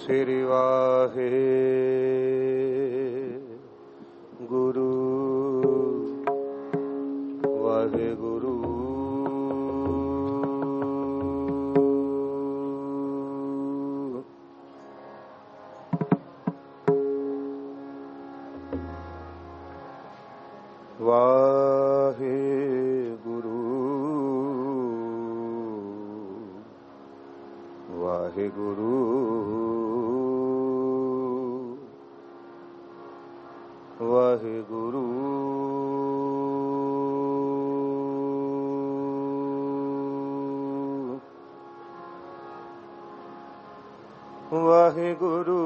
श्री वाहे गुरु वाहे गुरु वाहे गुरु वाहे गुरु वाहे गुरु वाहे गुरु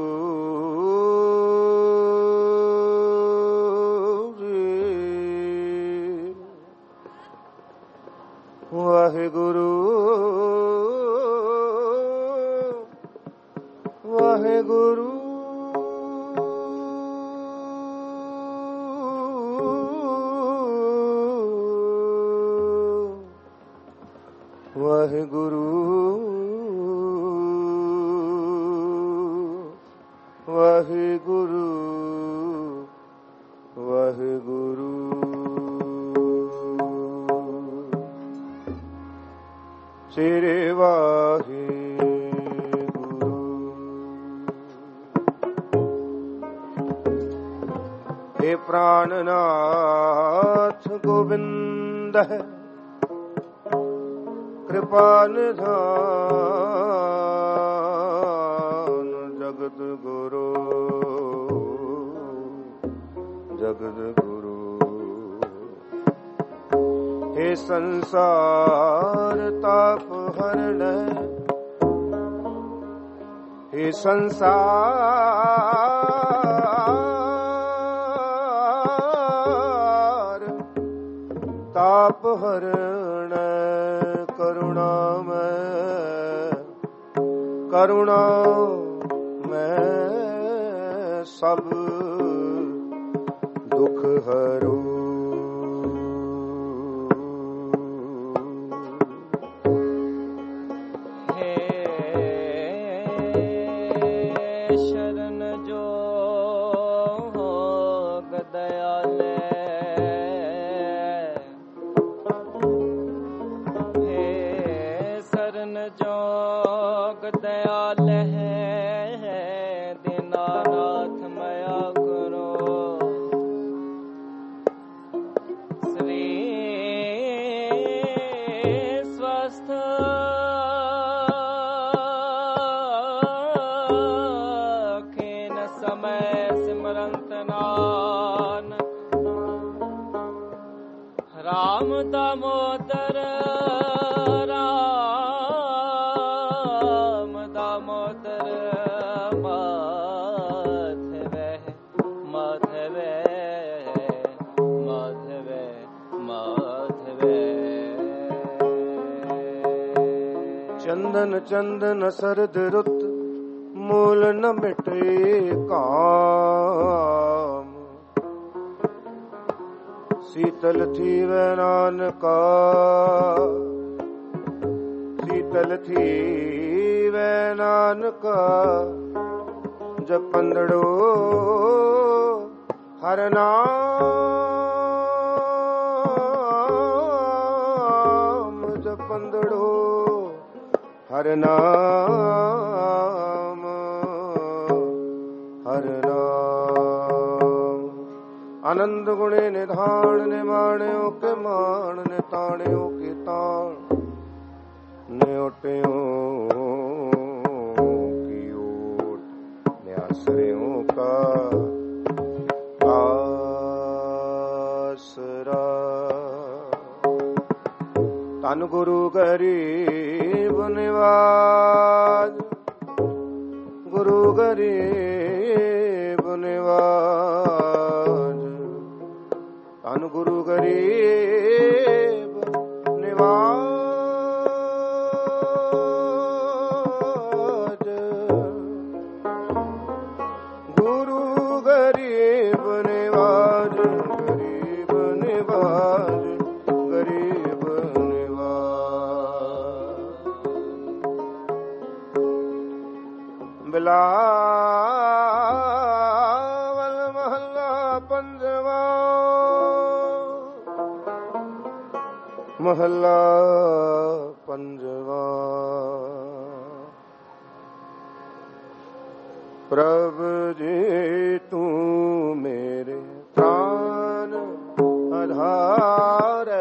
वाहे गुरु वाहे गुरु वाहे गुरु वाहे गुरु वाहे गुरु श्री वाहे गुरु। हे प्राणनाथ गोविंद कृपा निधान जगत गुरु जगत गुरु। हे संसार ताप हरण हे संसार ताप हरण करुणा में सब दुख हरो। राम दामोदर माधव माधव माधव माधव। चंदन चंदन सरद रुत मूल न मिटे काम। शीतल थी वै नानका शीतल थी वै नानका जपंदड़ो हर नाम जपंदड़ो हर नाम हर नाम। आनंद गुणे निधान ने माण्यो के मान ने ताण्यो के ताण ने ओट्यो की ओट ने आश्रयों का आसरा। तन गुरु गरीब निवाज गुरु गरीब निवाज। तन गुरु गरीब निवाज गुरु गरीब निवाज गरीब निवाज गरीब निवाज। बिलावल महला पंजवा महला पंजवा प्रभु जी तू मेरे प्राण आधार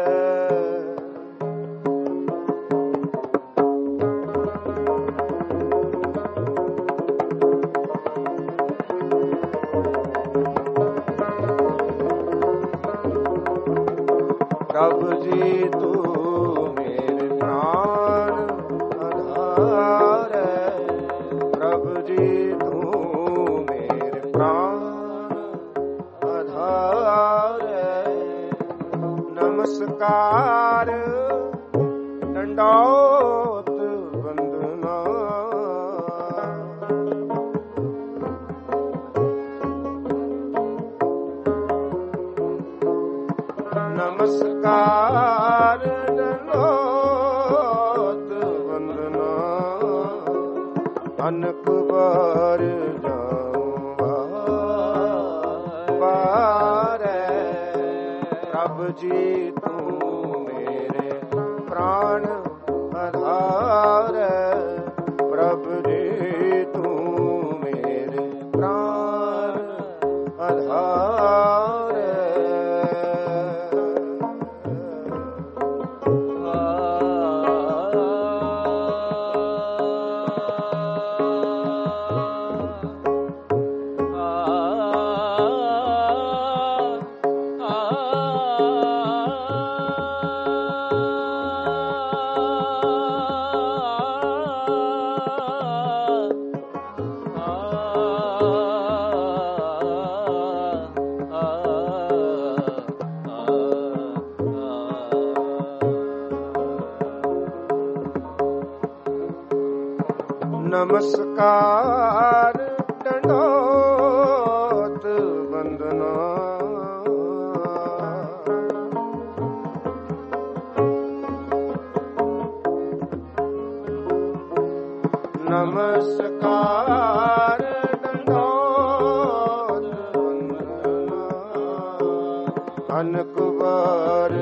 प्रभु जी तू मेरे प्राण आधार प्रभु जी तू मेरे प्राण आधार नमस्कार दंडौत वंदना नमस्कार दंडौत वंदना अनक बार बार प्रभु जी तू मेरे प्राण आधार प्रभु जी तू मेरे प्राण आधार नमस्कार दंडौत वंदना नमस्कार दंडौत वंदना अनक बार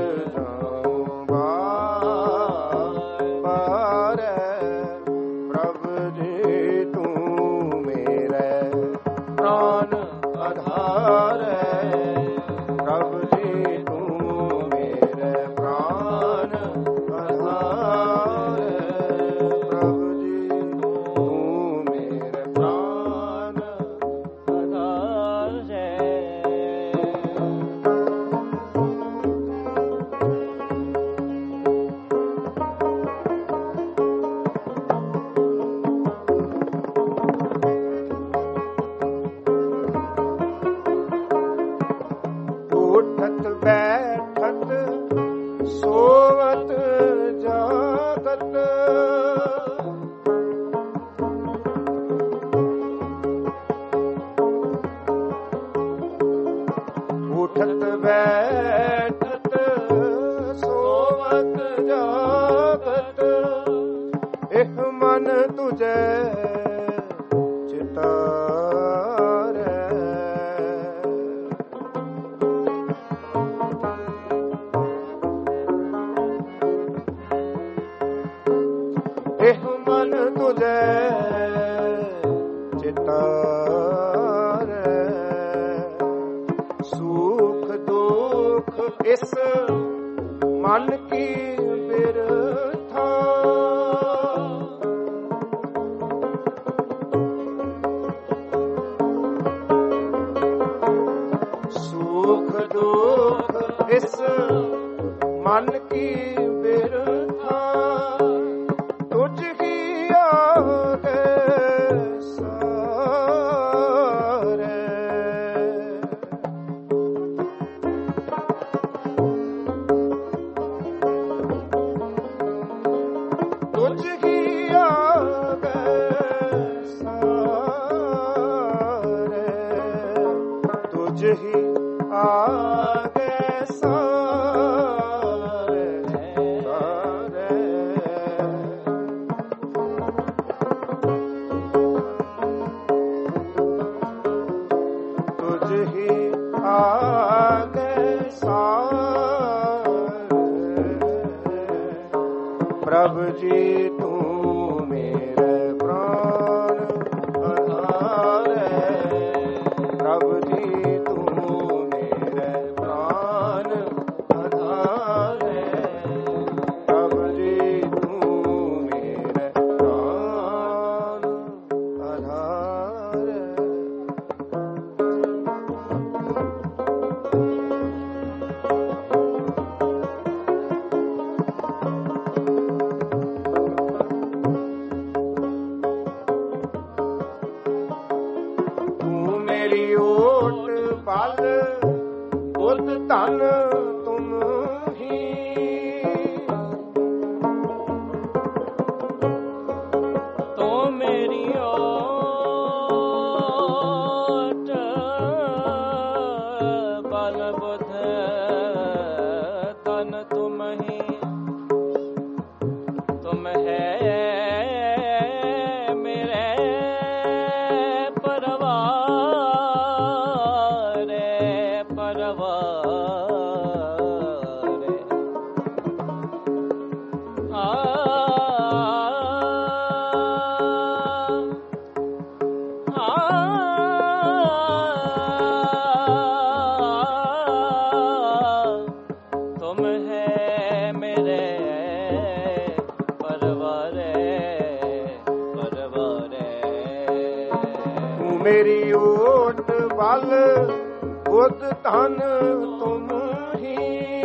उठत बैठत सोवत जागत उठत बैठत सोवत जागत इह मन तुझे मन तुझे चितार सुख दुख इस मन की बिरथा सुख दुख इस मन की बिरथा तुझ ही आगे सारे तुझ ही आगे सारे तुझ ही आगे सारे सारे जी तू मेरे प्राण आधार है। प्रभु जी तू मेरे प्राण आधार है। प्रभु जी तू मेरे प्राण आधार है। पल बुद्ध धन तुम ही। तो मेरी ओट बल बुद्ध धन तुम ही। तुम है मेरे मेरी ओट बल बुद्ध धन तुम ही।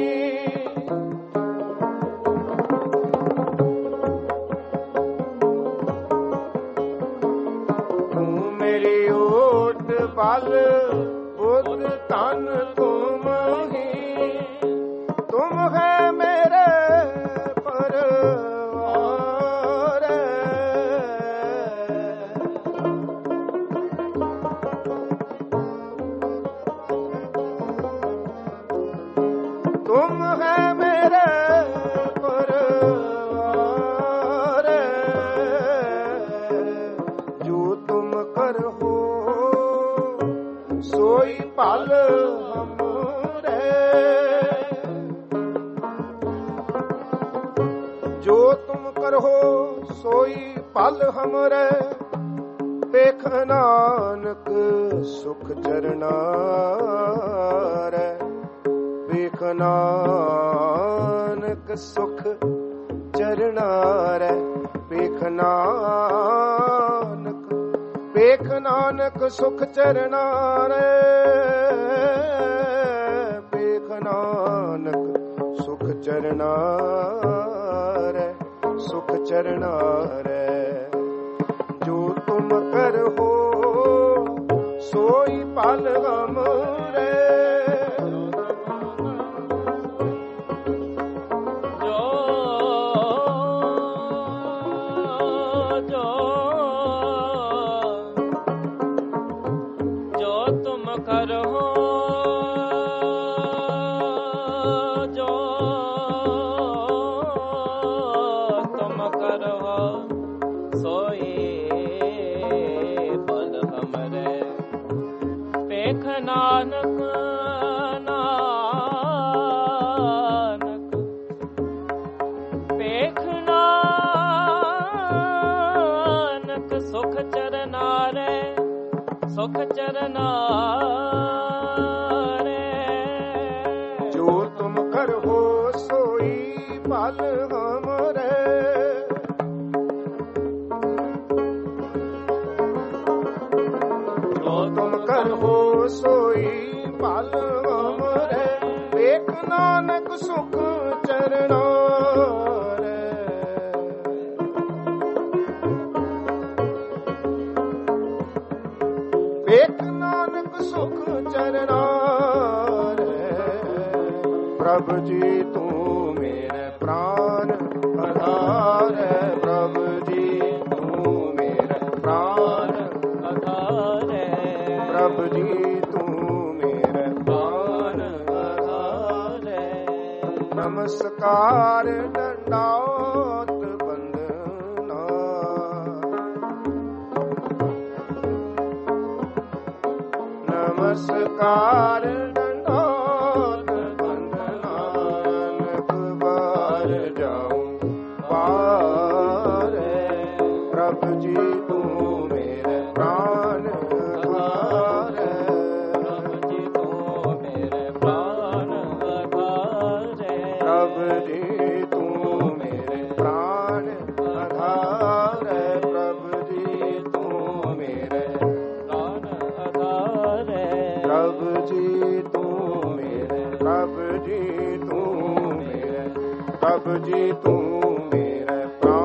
तू मेरी ओट बल बुद्ध धन तुम ही। तुम है मेरे परवार। तुम है मेरे परवार। जो तुम करहो सोई पल हमरे। जो तुम करहो सोई पल हमरे। पेख नानक सुख चरना रे। पेख नानक सुख चरना रे। पेख नानक सुख चरना रे। पेख नानक सुख चरना रे। सुख चरना रे। जो तुम करहो सोई पल हमरे। नानक नानक पेख नानक सुख चरना रे। सुख चरना रे। जो तुम करहो सोई पल हमरे। जो तुम करहो सोई पल हमरे। पेख नानक सुख चरना रे। पेख नानक सुख चरना रे। प्रभु जी तू मेरे प्राण आधार है। प्रभु जी तू मेरे प्राण आधार है। प्रभु जी तू मेरे प्राण आधार है। नमस्कार दंडौत वंदना। नमस्कार दंडौत वंदना। अनेक बार जाऊं पार। प्रभु जी तू मेरे प्राण आधार प्रभु जी तू मेरे प्राण आधार प्रभु जी तू मेरे प्राण आधार प्रभु जी तू मेरे प्राण आधार प्रभु जी तू मेरे प्रभु जी तू मेरे प्रभु जी तू मेरे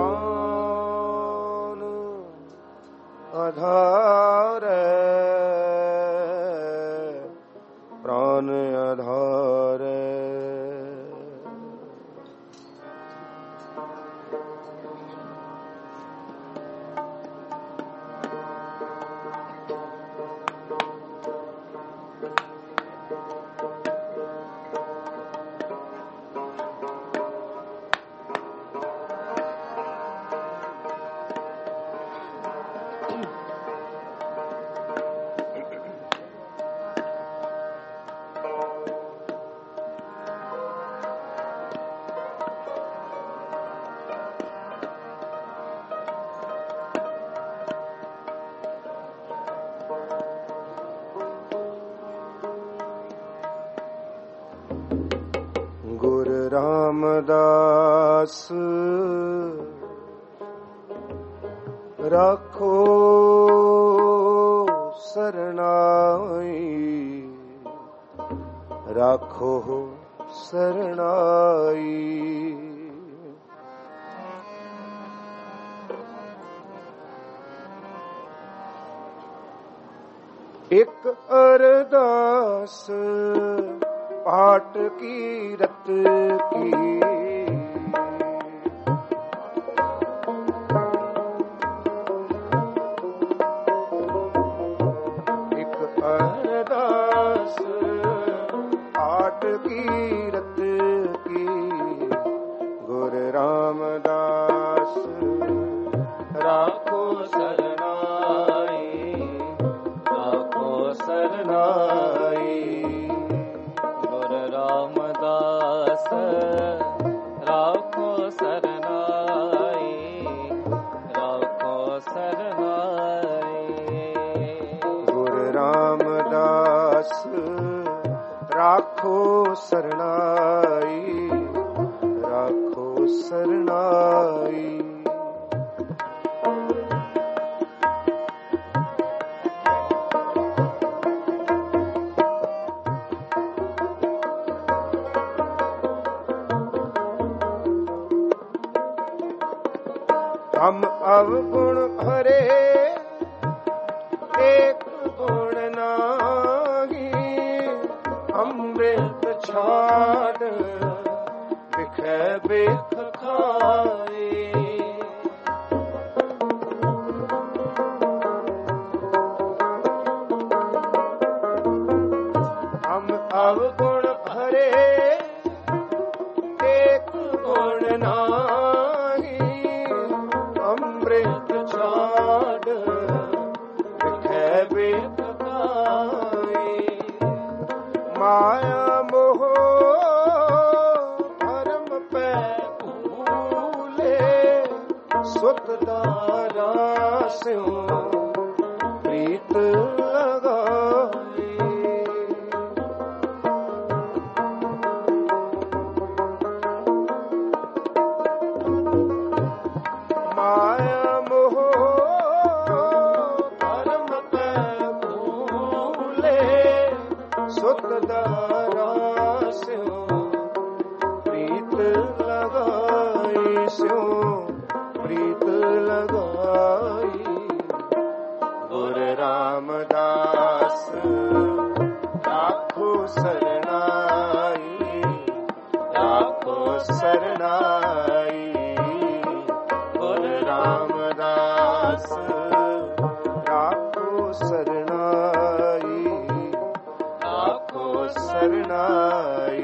प्राण आधार प्राण आधार गुरु रामदास रखो सरनाई रखो सरनाई एक अरदास पाठ की रत की एक अरदास पाठ की रत की गुरु रामदास राखो सरनाई राखो सरनाई रामदास राखो सरनाई राखो सरनाई गुरु रामदास राखो सरनाई राखो सरनाई हम अवगुण भरे एक गुण नाही अमृत छाड़ बिखे बिख खाए हम अवगुण भरे एक गुण नाही अमृत छाड़ बिखे बिख खाए माया मोह धर्म पे भूले सुत दारा स्यों प्रीत लगाए माया मोह धर्म पे भूले सुत दारा स्यों प्रीत लगाई स्यों प्रीत लगाई गुरु रामदास राखो सरनाई राखो सरनाई गुरु रामदास राखो सरनाई राखो सरनाई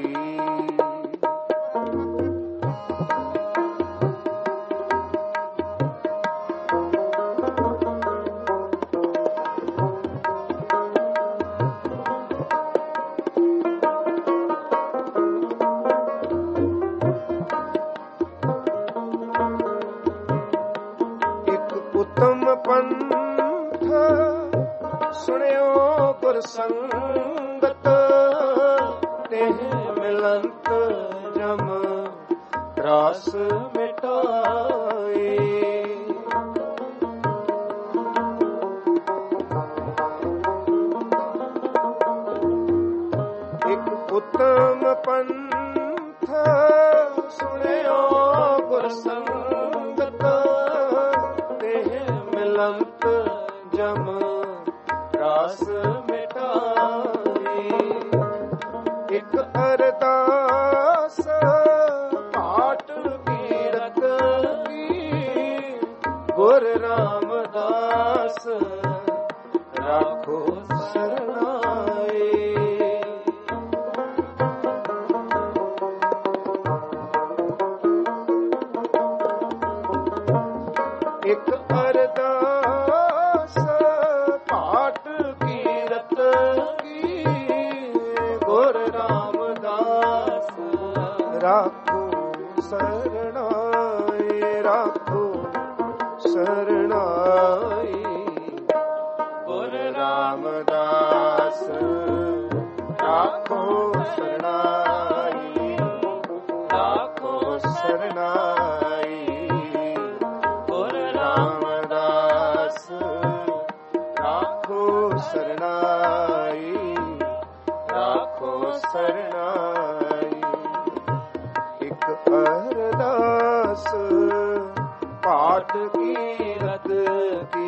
पंथ सुनियो गुर संगत तेह मिलंत जम रास मिटाए। एक उत्तम पंथ सुनियो गुर संगत तेह मिलंत जम रास मिटाए। एक अरदास पाठ कीरत की गुर रामदास राखो सरनाए। एक अरदास पाठ कीरत की गुर रामदास राखो सरनाए। राखो सरनाए गुर रामदास राखो सरनाए। राखो सरनाए गुर रामदास राखो सरनाए। राखो सरनाए एक अरदास पाठ कीरत की।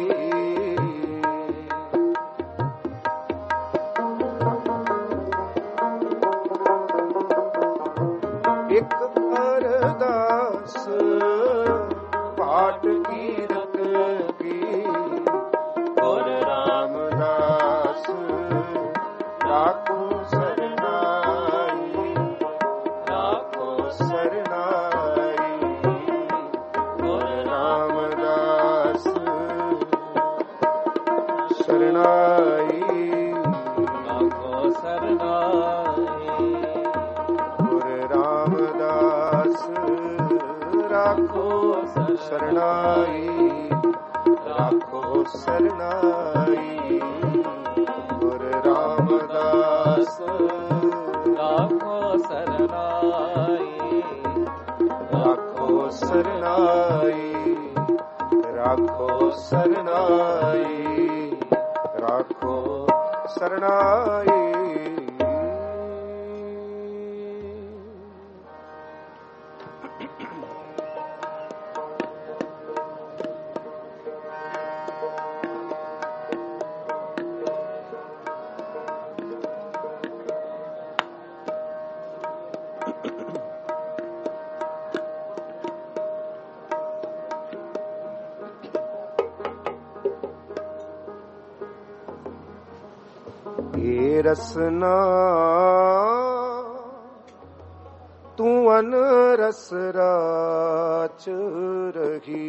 एक अरदास पाठ कीरत की गुर रामदास राखो सरनाए। राखो सरनाए गुर रामदास सरनाए। राखो सरनाए गुर रामदास राखो सरनाए। राखो सरनाए गुर रामदास राखो सरनाए। राखो सरनाए राखो सरनाए राखो सरनाए। ये रसना तू अन रस राच रही।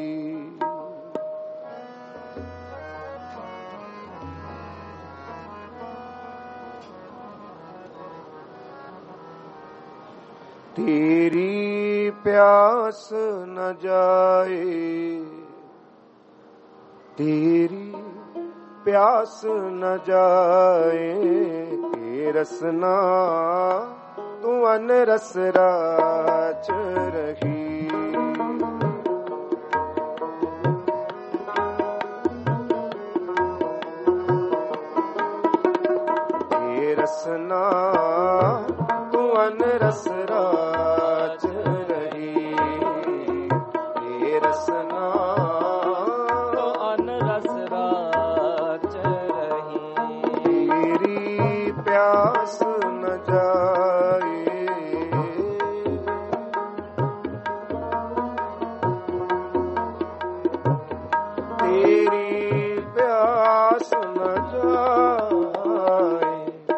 तेरी प्यास न जाए। तेरी प्यास न जाए। ये रसना तू अन रस राच रही। ये रसना तू अन रस राच रही। ये रसना तो अन रस राच रही। तेरी प्यास न जाए। तेरी प्यास न जाए।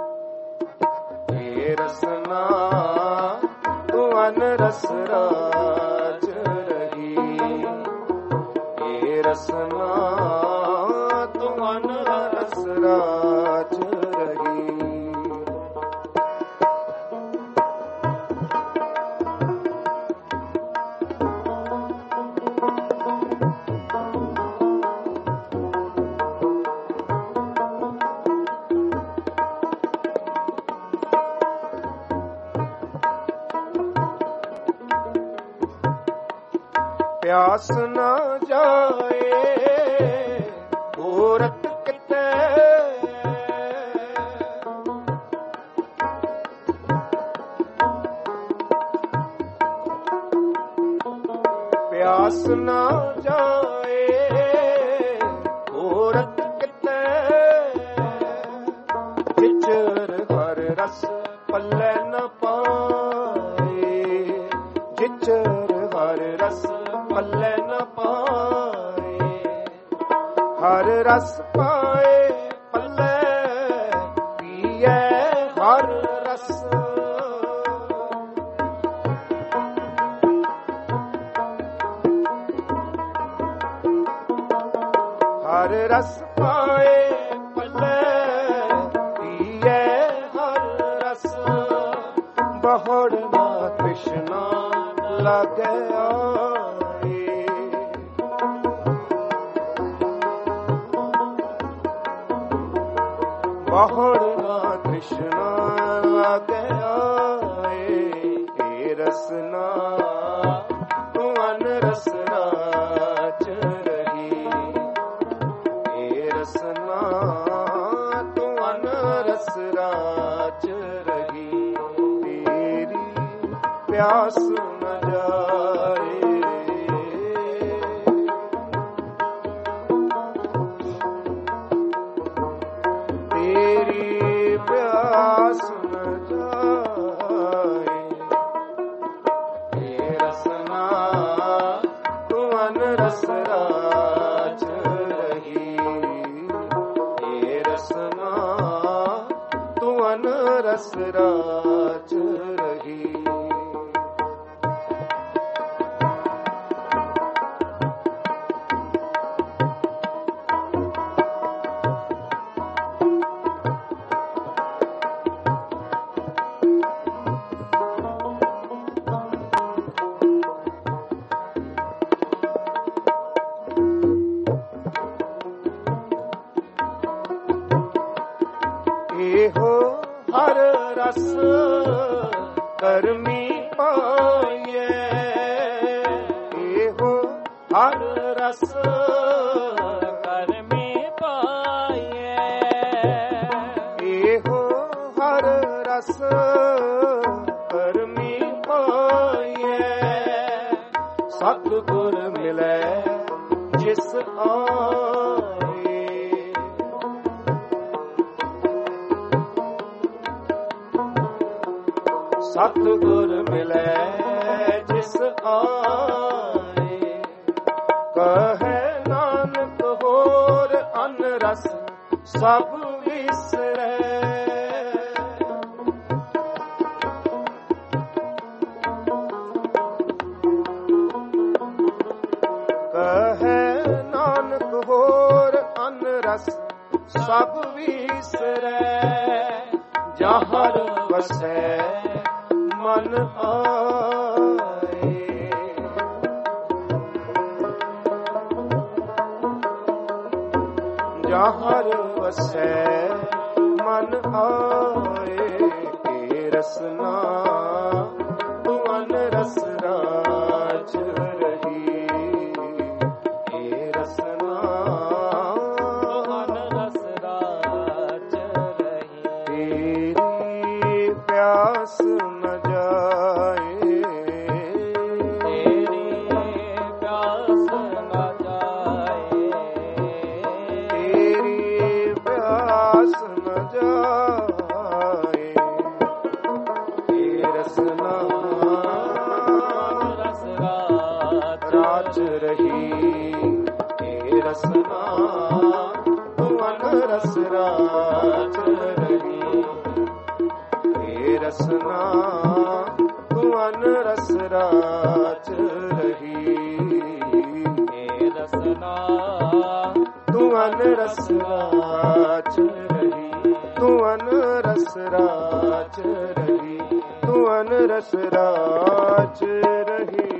ये रसना तू अन रस राच रही। ये रसना तू अन रस राच रही। ਪਿਆਸ ਨਾ ਜਾਏ ਗੋਰਖ ਕਿਤੇ ਪਿਆਸ ਨਾ ਜਾਏ ਗੋਰਖ ਕਿਤੇ ਜਿਚਰ ਹਰ ਰਸ ਪੱਲੇ ਨ ਪਾਏ ਜਿਚਰ ਹਰ ਰਸ ਪੱਲੇ ਨ ਪਾਏ ਹਰ ਰਸ ਪਾਏ ਪੱਲੇ ਪੀਏ ਹਰ ਰਸ ਹਰ ਰਸ ਪਾਏ ਪੱਲੇ ਪੀਏ ਹਰ ਰਸ ਬਹੁੜ ਨਾ ਤ੍ਰਿਸ਼ਨਾ ਲਾਗੇ ਆਏ ਬਹੁੜ ਨਾ ਤ੍ਰਿਸ਼ਨਾ ਲਾਗੇ ਆਏ ਏ ਰਸਨਾ ਤੂੰ ਅਨ ਰਸਨਾ ਤੂੰ ਅਨ ਰਸ ਰਾਚ ਰਹੀ ਤੇਰੀ ਪਿਆਸ ਨ ਜਾਏ ਤੇਰੀ ਪਿਆਸ ਨ ਜਾਏ ਏ ਰਸਨਾ ਤੂੰ ਅਨ ਰਸ ਰਾਚ ਰਸ ਰਾਚ ਰਹੀ ਇਹੋ ਹਰ ਰਸ ਕਰਮੀ ਪਾਈਏ ਇਹੋ ਹਰ ਰਸ ਕਰਮੀ ਪਾਈਏ ਇਹੋ ਹਰ ਰਸ ਕਰਮੀ ਪਾਈਏ ਸਤਿਗੁਰ ਮਿਲੇ ਜਿਸ ਆਏ ਸਤਿਗੁਰ ਮਿਲੇ ਜਿਸ ਆਏ ਕਹੈ ਨਾਨਕ ਹੋਰ ਅਨ ਰਸ ਸਭ ਵਿਸਰੈ ਕਹੈ ਨਾਨਕ ਹੋਰ ਅਨ ਰਸ ਸਭ ਵਿਸਰੈ ਜਹਰ ਵਸੈ ਮਨ ਆਏ ਜਹਰ ਵਸੈ ਮਨ ਆਏ ਏ ਰਸਨਾ ਤੂੰ ਅਨ ਰਸ ਰਾਜ ਰਹੀ ਏ ਰਸਨਾ ਤੂੰ ਅਨ ਰਸ ਰਾਜ ਰਹੀ ਤੇਰੀ ਪਿਆਸ ਨ ਜਾਏ ਤੇਰੀ ਪਿਆਸ ਨ ਜਾਏ ਤੇਰੀ ਪਿਆਸ ਨ ਜਾਏ ਏ ਰਸਨਾ ਰਸ ਰਾਜ ਰਹੀ ਏ ਰਸਨਾ ਤੂੰ ਅਨ ਰਸ ਰਾਜ ਰਹੀ ਏ ਰਸਨਾ ਤੂੰ ਅਨ ਰਸ ਰਾਜ ਰਹੀ ਏ ਰਸਨਾ ਤੂੰ ਅਨ ਰਸ ਰਾਜ ਰਹੀ ਤੂੰ ਅਨ ਰਸ ਰਾਜ ਰਹੀ ਤੂੰ ਅਨ ਰਸ ਰਾਜ ਰਹੀ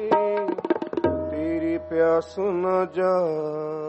ਤੇਰੀ ਪਿਆਸ ਨ ਜਾਏ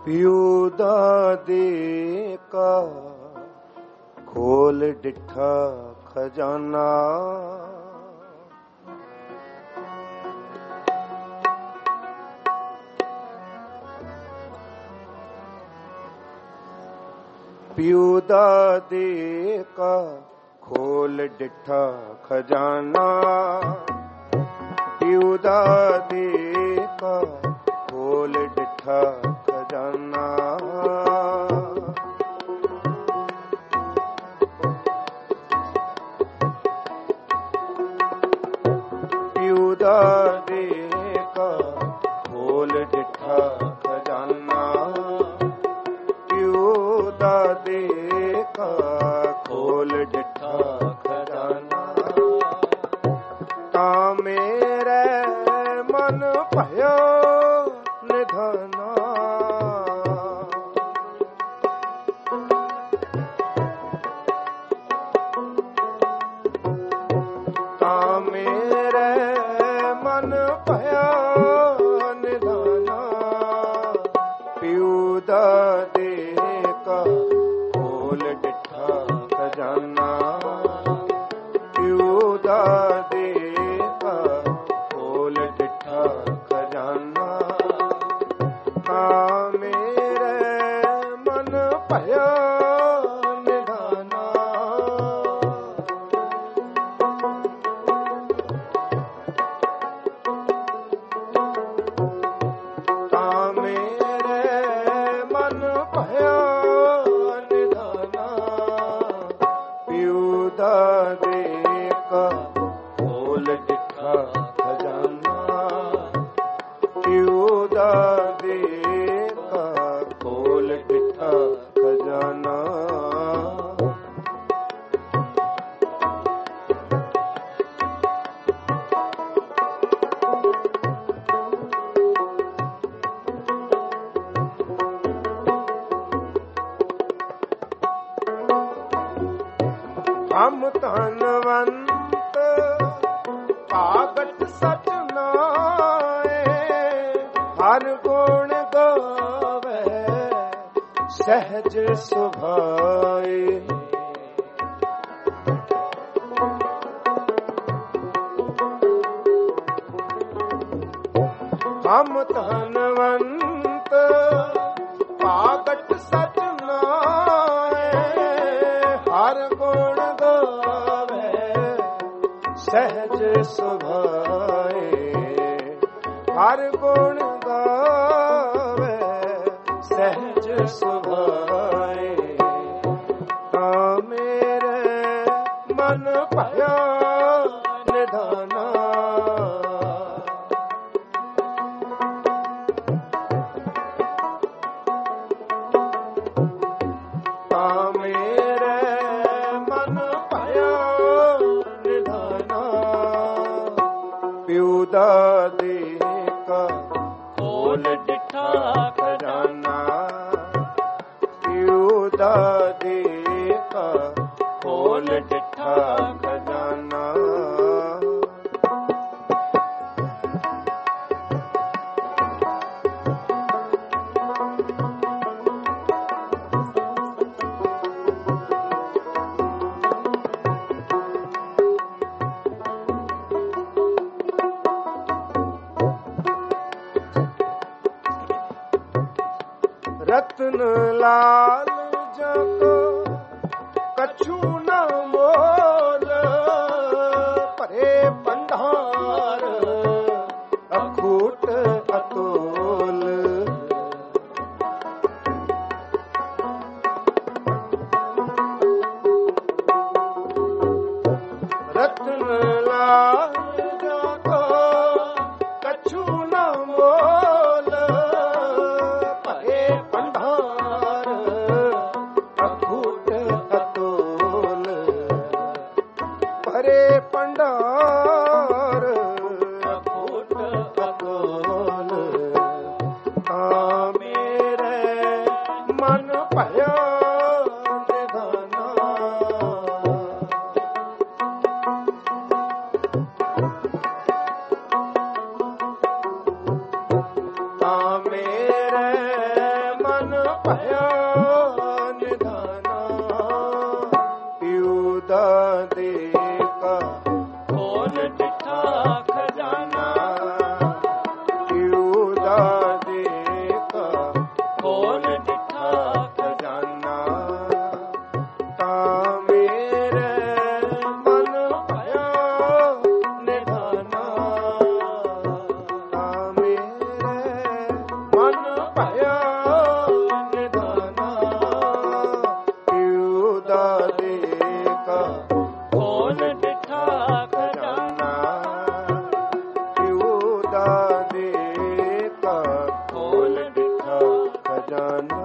ਪਿਉ ਦਾ ਦੇ ਕਾ ਖੋਲ ਡਿਠਾ ਖਜ਼ਾਨਾ। ਪਿਉ ਦਾ ਦੇ ਕਾ ਖੋਲ ਡਿਠਾ ਖਜ਼ਾਨਾ। ਪਿਉ ਦਾ ਦੇ ਕਾ ਖੋਲ ਡਿਠਾ ਖਜ਼ਾਨਾ। ਪਿਉ ਦਾ ਦੇ ਕਾ ਖੋਲ ਡਿਠਾ ਖਜ਼ਾਨਾ। ਪਿਉ ਦਾ ਦੇ ਕਾ ਖੋਲ ਡਿਠਾ ਖਜ਼ਾਨਾ। ਤਾਂ ਮੇਰੇ ਮਨ ਭਇਓ ਨਿਧਾਨਾ। ਤਾਂ ਮੇਰੇ ਮਨ ਭਇਓ ਨਿਧਾਨਾ। ਪਿਉ ਦਾ ਦੇ ਕਾ ਖੋਲ ਡਿਠਾ ਖਜ਼ਾਨਾ। ਪਿਉ ਦਾ ਦੇ ਕਾ ਖੋਲ ਡਿਠਾ ਖਜ਼ਾਨਾ। ਤਾਂ ਮੇਰੇ ਮਨ ਭਇਆ ਨਿਧਾਨਾ। ਤਾਂ ਮੇਰੇ ਮਨ ਭਇਆ ਨਿਧਾਨਾ। ਪਿਉ ਦਾ ਦੇ ਕਾ ਖੋਲ ਡਿਠਾ ਖਜ਼ਾਨਾ। ਪਿਉ ਦਾ ਦੇ ਕਾ ਖੋਲ ਡਿਠਾ ਖਜ਼ਾਨਾ। ਹਮ ਧਨਵੰਤ ਭਾਗਤ ਸਚ ਨਾਏ। ਹਰ ਗੁਣ ਗਾਵੇ ਸਹਿਜ ਸੁਭਾਏ। ਹਮ ਧਨਵੰਤ ਭਾਗਤ ਸਚ ਨਾਏ। ਹਰ ਗੁਣ ਗਾਵੇ ਸਹਿਜ ਸੁਭਾਏ। ਹਰ ਗੁਣ ਗਾਵੇ ਸਹਿਜ ਸੁਭਾਏ। ਤਾਂ ਮੇਰੇ ਮਨ ਭਇਆ ਨਿਧਾਨਾ। ਤਾਂ ਮੇਰੇ ਮਨ ਭਇਆ ਨਿਧਾਨਾ। ਪਿਉ ਦਾ ਦੇ ਕਾ ਖੋਲ ਡਿਠਾ ਖਜ਼ਾਨਾ। ਪਿਉ ਦਾ ਦੇ ਕਾ ਖੋਲ ਡਿਠਾ ਖਜ਼ਾਨਾ। ਰਤਨ ਲਾਲ ਜਗ ਕਛੂ ਨ ਮੋਲ। ਭਰੇ ਭੰਡਾਰ ਅਖੂਟ ਅਤੋਲ। ਰਤਨ ਲਾਲ ਜਗ ਕਛੂ ਨ ਮੋਲ। ਭਰੇ ਭੰਡਾਰ ਅਖੂਟ ਅਤੋਲ। ਭਰੇ ਭੰਡਾਰ ਅਖੂਟ ਅਤੋਲ। ਤਾਂ ਮੇਰੇ ਮਨ ਭਇਆ ਨਿਧਾਨਾ। ਤਾਂ ਮੇਰੇ ਮਨ ਭਇਆ ਨਿਧਾਨਾ, ਪਿਉ ਦਾਦੇ ਕਾ ਖੋਲ ਡਿਠਾ ਖਜ਼ਾਨਾ, ਪਿਉ ਦਾਦੇ ਕਾ ਖੋਲ ਡਿਠਾ ਖਜ਼ਾਨਾ।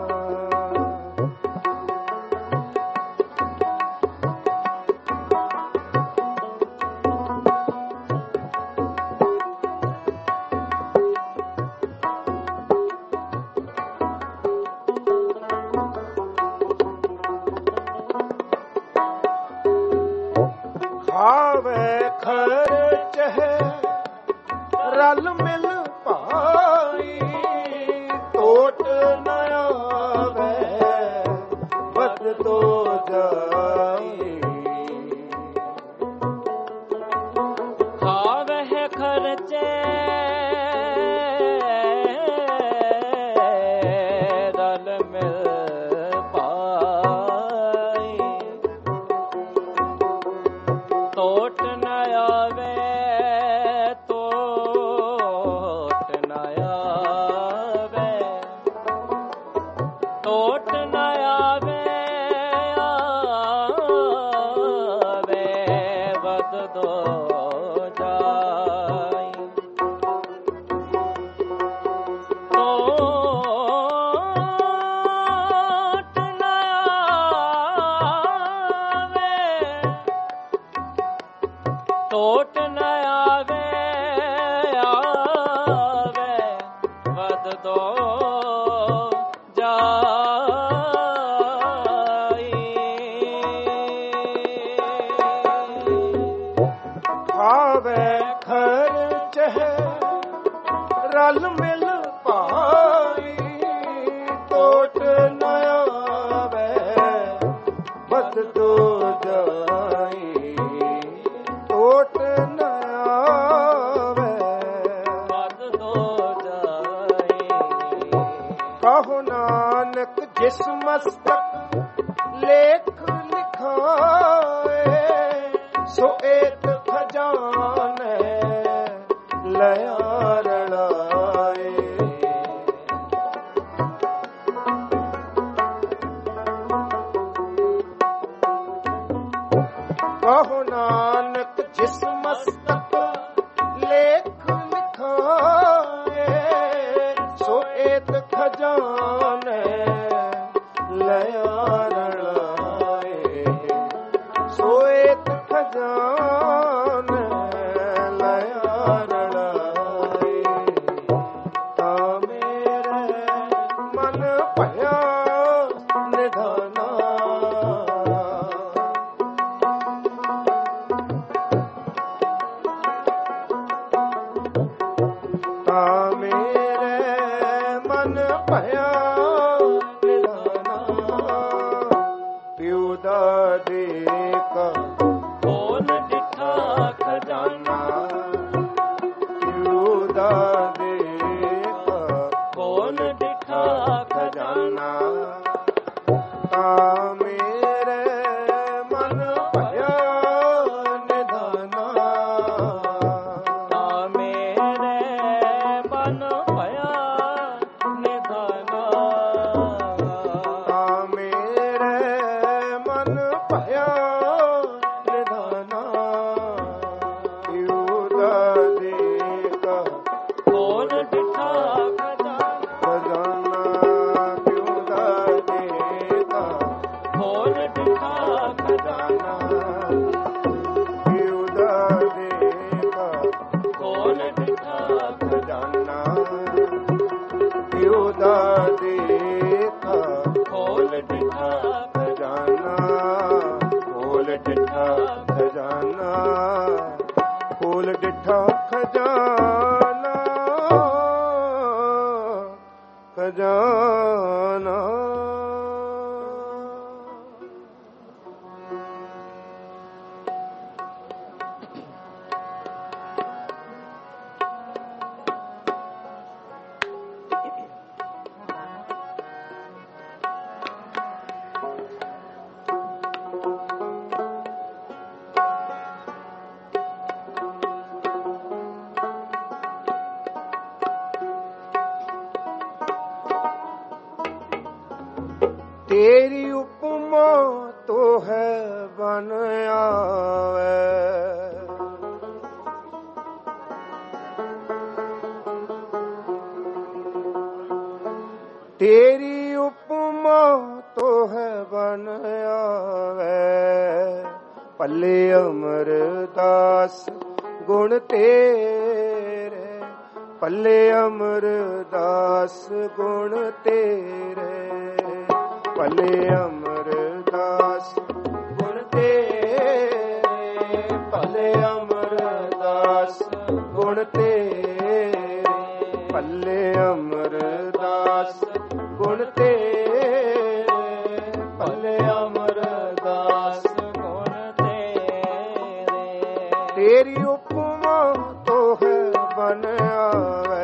ਖਾਵੇ ਖਰਚ ਹੈ ਰਲ ਮਿਲ ਭਾਈ, ਟੋਟ ਨ ਆਵੇ ਬਦ ਤੋ ਜਾਈ। ਖਾਵਹਿ ਖਰਚੇ ਰਲ ਮਿਲ ਪਾਈ, ਟੋਟ ਨ ਆਵੇ, ਟੋਟ ਨ ਆਵੇ, ਟੋਟ ਨ ਆਵੇ, ਆਵੇ ਵਦ ਦੋ ਜਾਈ। ਟੋਟ ਨ ਆਵੇ, ਟੋਟ ਨ ਆਵੇ, ਆਵੇ ਵਦ ਦੋ ਜਾਈ। ਖਾਵੇ ਖਰਚ ਹੈ ਰਲ ਮਿਲ ਭਾਈ, ਟੋਟ ਨ ਆਵੇ ਬਦ ਤੋ ਜਾਈ। ਟੋਟ ਨ ਆਵੇ ਵਦ ਦੋ ਜਾਈ। ਕਹੋ ਨਾਨਕ ਜਿਸ ਮਸਤਕ ਲੇਖ ਲਿਖਾਏ, ਸੋ ਏਕ ਖਜ਼ਾਨੇ ਲਿਆ ਰਲਾਏ। ਕਹੋ ਨਾਨਕ ਜਿਸ ਮਸਤਕ ਲੇਖ ਲਿਖਾਏ, ਸੋ ਏਕ ਖਜ਼ਾਨੇ ਲਿਆ ਰਲਾਏ। ਸੋ ਏਕ ਖਜ਼ਾਨੇ ਲਿਆ ਰਲਾਏ। ਤਾਂ ਮੇਰੇ ਮਨ ਭਇਆ ਨਿਧਾਨਾ, ਤਾਂ ਮੇਰੇ ਮਨ ਭਇਆ ਨਿਧਾਨਾ, ਪਿਉ ਦਾਦੇ ਕਾ ਖੋਲ ਡਿਠਾ ਖਜ਼ਾਨਾ, ਪਿਉ ਦਾਦੇ ਕਾ ਖੋਲ ਡਿਠਾ ਖਜ਼ਾਨਾ। ਤਾਂ ਮੇਰੇ ਮਨ ਭਇਆ ਨਿਧਾਨਾ, ਤਾਂ ਮੇਰੇ ਮਨ ਭਇਆ ਨਿਧਾਨਾ, ਤਾਂ ਮੇਰੇ ਮਨ ਭਇਆ ਨਿਧਾਨਾ, ਪਿਉ ਦਾਦੇ ਕਾ ਖੋਲ ਡਿਠਾ ਖਜ਼ਾਨਾ, ਖਜ਼ਾਨਾ। ਪਿਉ ਦਾਦੇ ਕਾ ਖੋਲ ਡਿਠਾ ਖਜ਼ਾਨਾ, ਪਿਉ ਦਾਦੇ ਕਾ ਖੋਲ ਡਿਠਾ ਖਜ਼ਾਨਾ। ਪਿਉ ਦਾਦੇ ਕਾ ਖੋਲ ਡਿਠਾ ਖਜ਼ਾਨਾ। ਖੋਲ ਡਿਠਾ ਖਜ਼ਾਨਾ, ਖੋਲ ਡਿਠਾ ਖਜ਼ਾਨਾ, ਖਜ਼ਾਨਾ। ਤੇਰੀ ਉਪਮਾ ਤੋ ਹੈ ਬਨ ਆਵੇ। ਤੇਰੀ ਉਪਮਾ ਤੋ ਹੈ ਬਨ ਆਵੇ। ਪੱਲੇ ਅਮਰਦਾਸ ਗੁਣ ਤੇਰੇ, ਪੱਲੇ ਅਮਰਦਾਸ ਗੁਣ ਤੇਰੇ, ਪੱਲੇ ਅਮਰਦਾਸ ਗੁਣ ਤੇਰੇ, ਪੱਲੇ ਅਮਰਦਾਸ ਗੁਣ ਤੇਰੇ, ਪੱਲੇ ਅਮਰਦਾਸ ਗੁਣ ਤੇਰੇ, ਪੱਲੇ ਅਮਰਦਾਸ ਗੁਣ ਤੇਰੇ। ਤੇਰੀ ਉਪਮਾ ਤੋ ਹੈ ਬਨ ਆਵੇ।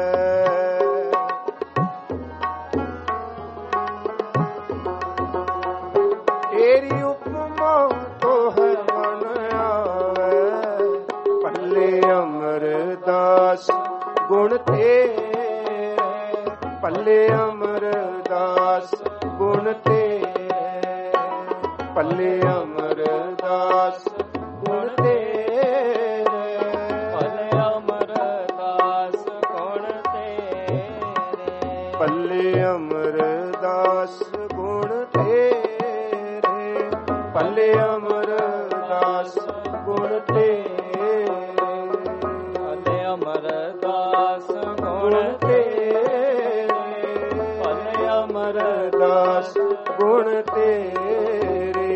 ਤੇਰੀ ਉਪਮਾ ਤੋ ਹੈ ਬਨ ਆਵੇ। ਪੱਲੇ ਅਮਰਦਾਸ ਗੁਣ ਤੇਰੇ, ਪੱਲੇ ਅਮਰਦਾਸ ਗੁਣ ਤੇਰੇ, ਪੱਲੇ ਅਮਰਦਾਸ ਗੁਣ ਤੇਰੇ, ਪੱਲੇ ਅਮਰਦਾਸ ਗੁਣ ਤੇਰੇ, ਪੱਲੇ ਅਮਰਦਾਸ ਗੁਣ ਤੇਰੇ, ਪੱਲੇ ਅਮਰਦਾਸ ਗੁਣ ਤੇਰੇ, ਪੱਲੇ ਅਮਰਦਾਸ ਗੁਣ ਤੇਰੇ, ਪੱਲੇ ਅਮਰਦਾਸ ਗੁਣ ਤੇਰੇ।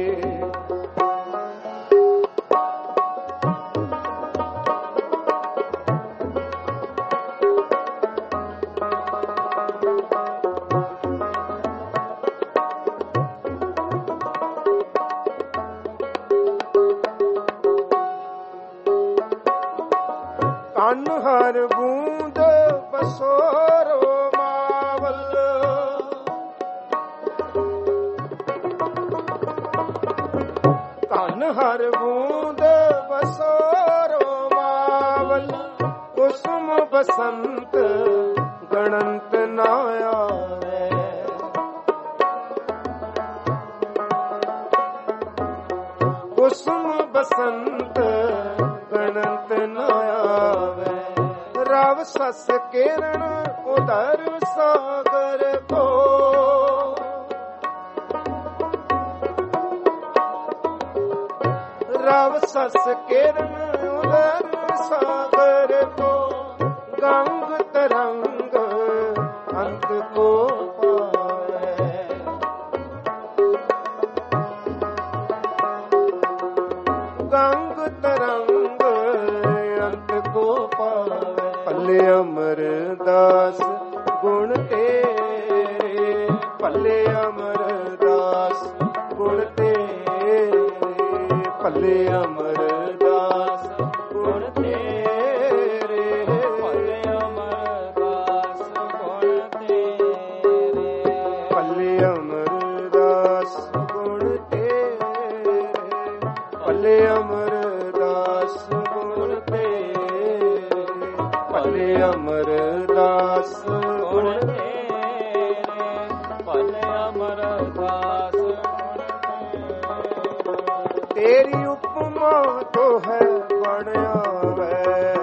ਕੰਨ ਹਰ ਬੂੰਦ ਬਸੋਰੋ ਮਾਵਲ, ਕੰਨ ਹਰ ਬੂੰਦ ਬਸੋਰੋ ਮਾਵਲ, ਕੁਸੁਮ ਬਸੰਤ ਗਣੰਤ ਨਾ ਆਵੇ। ਕੁਸੁਮ ਬਸੰਤ ਗਣੰਤ ਨਾ ਆਵੇ। ਰਵ ਸਸ ਕਿਰਨ ਉਦਰ ਸਾਗਰ ਕੋ, ਰਵ ਸਸ ਕਿਰਨ ਉਦਰ ਸਾਗਰ ਕੋ, ਗੰਗ ਤਰੰਗ ਅੰਤ ਕੋ ਪਾਵੇ। ਗੰਗ ਤਰੰਗ ਅੰਤ ਕੋ ਪਾਵੇ। ਪੱਲੇ ਅਮਰਦਾਸ ਗੁਣ ਤੇਰੇ, ਪੱਲੇ ਅਮਰਦਾਸ ਗੁਣ ਤੇਰੇ, ਪੱਲੇ ਅਮਰਦਾਸ ਗੁਣ ਤੇਰੇ, ਪੱਲੇ ਅਮਰਦਾਸ ਗੁਣ ਤੇਰੇ, ਪੱਲੇ ਅਮਰਦਾਸ ਗੁਣ ਤੇਰੇ, ਪੱਲੇ ਅਮਰਦਾਸ ਗੁਣ ਤੇਰੇ, ਪੱਲੇ ਅਮਰਦਾਸ ਗੁਣ ਤੇਰੇ, ਪੱਲੇ ਅਮਰਦਾਸ ਗੁਣ ਤੇਰੇ। ਤੇਰੀ ਉਪਮਾ ਤੋ ਹੈ ਬਨ ਆਵੇ।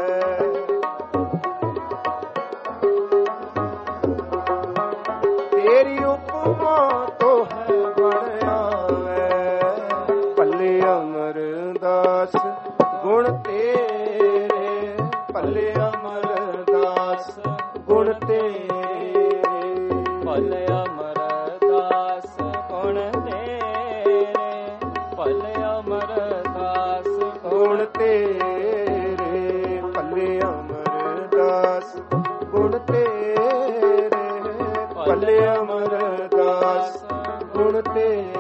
ਤੇਰੀ ਉਪਮਾ ਤੋ ਹੈ ਬਨ ਆਵੇ। ਪੱਲੇ ਅਮਰਦਾਸ ਗੁਣ ਤੇਰੇ, ਪੱਲੇ ਅਮਰਦਾਸ ਗੁਣ ਤੇਰੇ, ਪੱਲੇ ਅਮਰਦਾਸ ਗੁਣ ਤੇਰੇ, ਪੱਲੇ ਅਮਰਦਾਸ ਗੁਣ ਤੇਰੇ, ਪੱਲੇ ਅਮਰਦਾਸ ਗੁਣ ਤੇਰੇ, ਪੱਲੇ ਅਮਰਦਾਸ ਗੁਣ ਤੇਰੇ।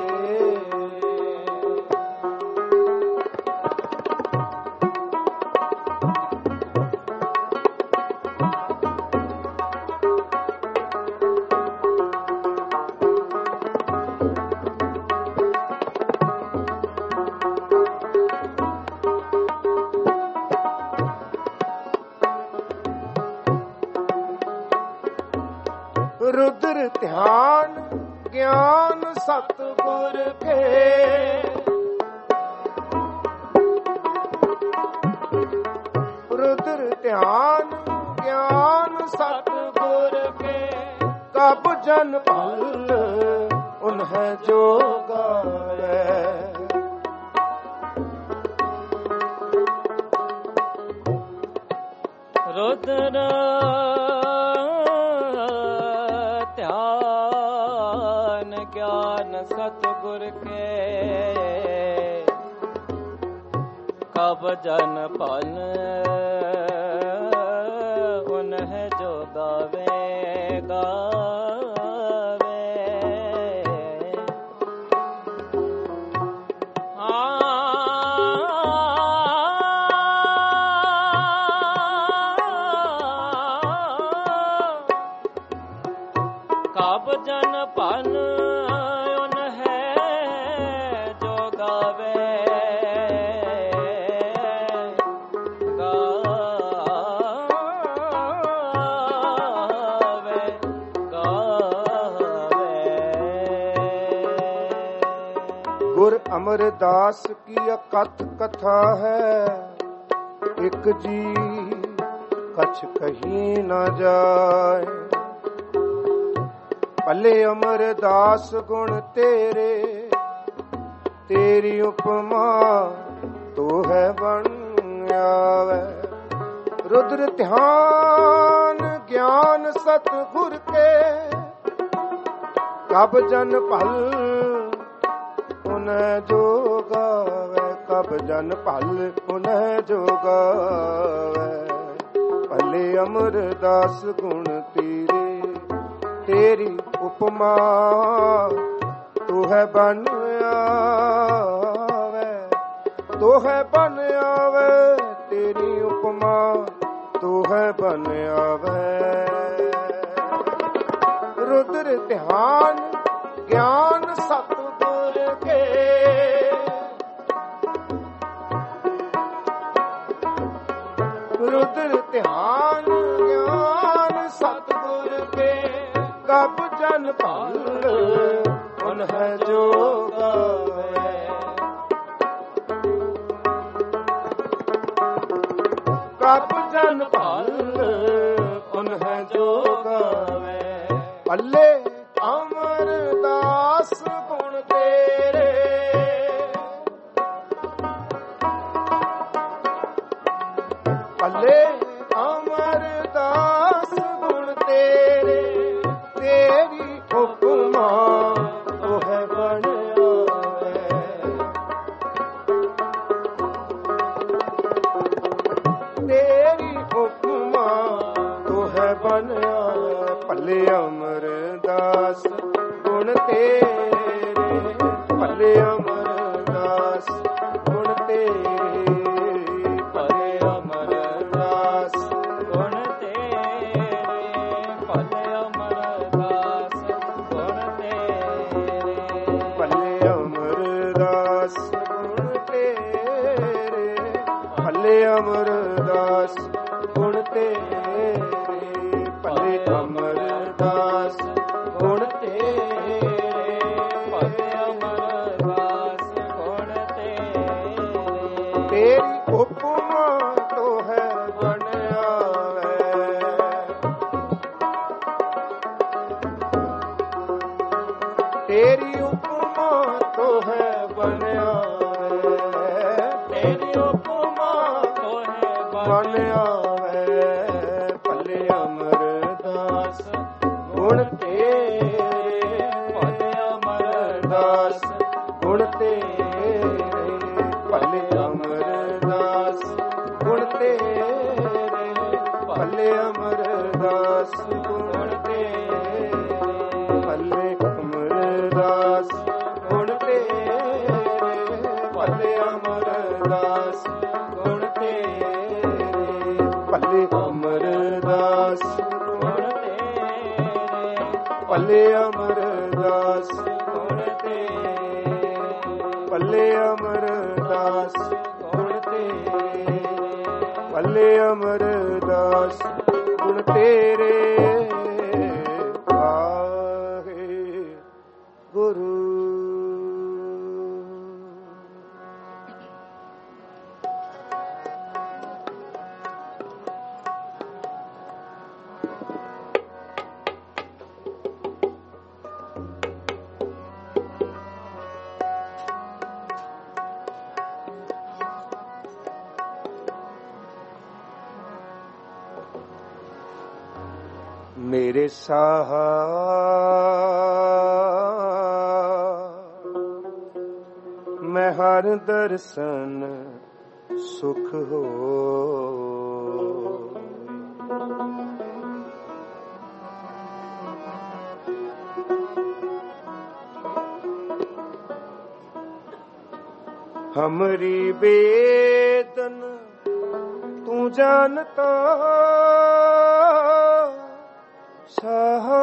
ਰੁਦਰ ਧਿਆਨ ਗਿਆਨ ਸਤਿਗੁਰ ਕੇ ਰੁਦਰ ਧਿਆਨ ਗਿਆਨ ਸਤਿਗੁਰ ਕੇ ਕਬ ਜਨ ਭਲ ਉਨਹਿ ਜੋ ਗਾਵੇ ਰੁਦਰ ਧਿਆਨ ਗਿਆਨ ਸਤਿਗੁਰ ਕੇ ਕਬ ਜਨ ਭਲ ਉਨਹਿ ਜੋ ਗਾਵੇ ਕਬ ਜਨ ਭਲ ਉਨਹਿ ਜੋ ਗਾਵੇ ਗੁਰ ਅਮਰਦਾਸ ਕੀ ਅਕਥ ਕਥਾ ਹੈ ਇਕ ਜੀ ਕਛ ਕਹੀ ਨਾ ਜਾਏ ਭਲੇ ਅਮਰਦਾਸ ਗੁਣ ਤੇਰੇ ਤੇਰੀ ਉਪਮਾ ਤੋ ਹੈ ਬਣ ਆਵੇ ਰੁਦਰ ਧਿਆਨ ਗਿਆਨ ਸਤਿਗੁਰ ਕੇ ਕਬ ਜਨ ਭਲ ਉਨਹਿ ਜੋ ਗਾਵੇ ਕਬ ਜਨ ਭਲ ਉਨਹਿ ਜੋ ਗਾਵੇ ਭਲੇ ਅਮਰਦਾਸ ਗੁਣ ਤੇਰੇ ਤੇਰੀ ਉਪਮਾ ਤੂੰ ਹੈ ਬਨ ਆਵੇ ਤੂੰ ਹੈ ਬਨ ਆਵੇ ਤੇਰੀ ਉਪਮਾ ਤੂੰ ਹੈ ਬਨ ਆਵੇ ਰੁਦਰ ਧਿਆਨ ਗਿਆਨ ਸਤਿਗੁਰ ਕੇ ਰੁਦਰ ਧਿਆਨ ਗਿਆਨ ਸਤਿਗੁਰ ਕੇ ਕਬ ਜਨ ਭਲ ਉਨਹਿ ਜੋ ਗਾਵੇ ਕਬ ਜਨ ਭਲ ਉਨਹਿ ਜੋ ਗਾਵੇ ਭਲੇ ਅਮਰਦਾਸ ਗੁਣ ਤੇਰੇ ਭਲੇ ਅਮਰਦਾਸ ਗੁਣ ਤੇਰੇ ਤੇਰੀ ਉਪਮਾ ਤੋ ਹੈ ਬਣ ਆਵੇ ਤੇਰੀ ਉਪਮਾ ਤੋ ਹੈ ਬਣ ਆਵੇ ਭਲੇ ਅਮਰਦਾਸ ਗੁਣ ਤੇਰੇ ਭਲੇ ਅਮਰਦਾਸ ਗੁਣ ਤੇਰੇ ਭਲੇ ਅਮਰਦਾਸ ਗੁਣ ਤੇਰੇ ਭਲੇ ਅਮਰਦਾਸ ਗੁਣ ਤੇਰੇ ਭਲੇ ਅਮਰਦਾਸ ਗੁਣ ਤੇਰੇ ਭਲੇ ਅਮਰਦਾਸ ਗੁਣ ਤੇਰੇ ਭਲੇ ਅਮਰਦਾਸ ਗੁਣ ਤੇਰੇ ਭਲੇ ਅਮਰਦਾਸ ਗੁਣ ਤੇਰੇ ਤੇਰੀ ਉਪਮਾ ਤੋ ਹੈ ਬਣ ਆਵੇ ਤੇਰੀ ਉਪਮਾ ਤੋ ਹੈ ਬਣ ਆਵੇ ਤੇਰੀ ਉਪਮਾ ਤੋ ਹੈ ਬਣ ਆਵੇ ਭਲੇ ਅਮਰਦਾਸ ਗੁਣ ਤੇਰੇ ਭਲੇ ਅਮਰਦਾਸ ਗੁਣ ਤੇਰੇ ਭਲੇ ਅਮਰਦਾਸ ਗੁਣ ਤੇਰੇ ਭਲੇ ਅਮਰਦਾਸ ਗੁਣ ਤੇਰੇ ਭਲੇ ਅਮਰਦਾਸ ਗੁਣ ਤੇਰੇ ਭਲੇ ਅਮਰਦਾਸ ਗੁਣ ਤੇਰੇ ਭਲੇ ਅਮਰਦਾਸ ਗੁਣ ਤੇਰੇ ਭਲੇ ਅਮਰਦਾਸ ਗੁਣ ਤੇਰੇ ਭਲੇ ਅਮਰਦਾਸ ਗੁਣ ਤੇਰੇ ਭਲੇ ਅਮਰਦਾਸ ਗੁਣ ਤੇਰੇ ਆਹੇ ਮੇਰੇ ਸਾਹਾ ਮੈਂ ਹਰ ਦਰਸ਼ਨ ਸੁਖ ਹੋ। हमरी वेदन तू जानता सहा।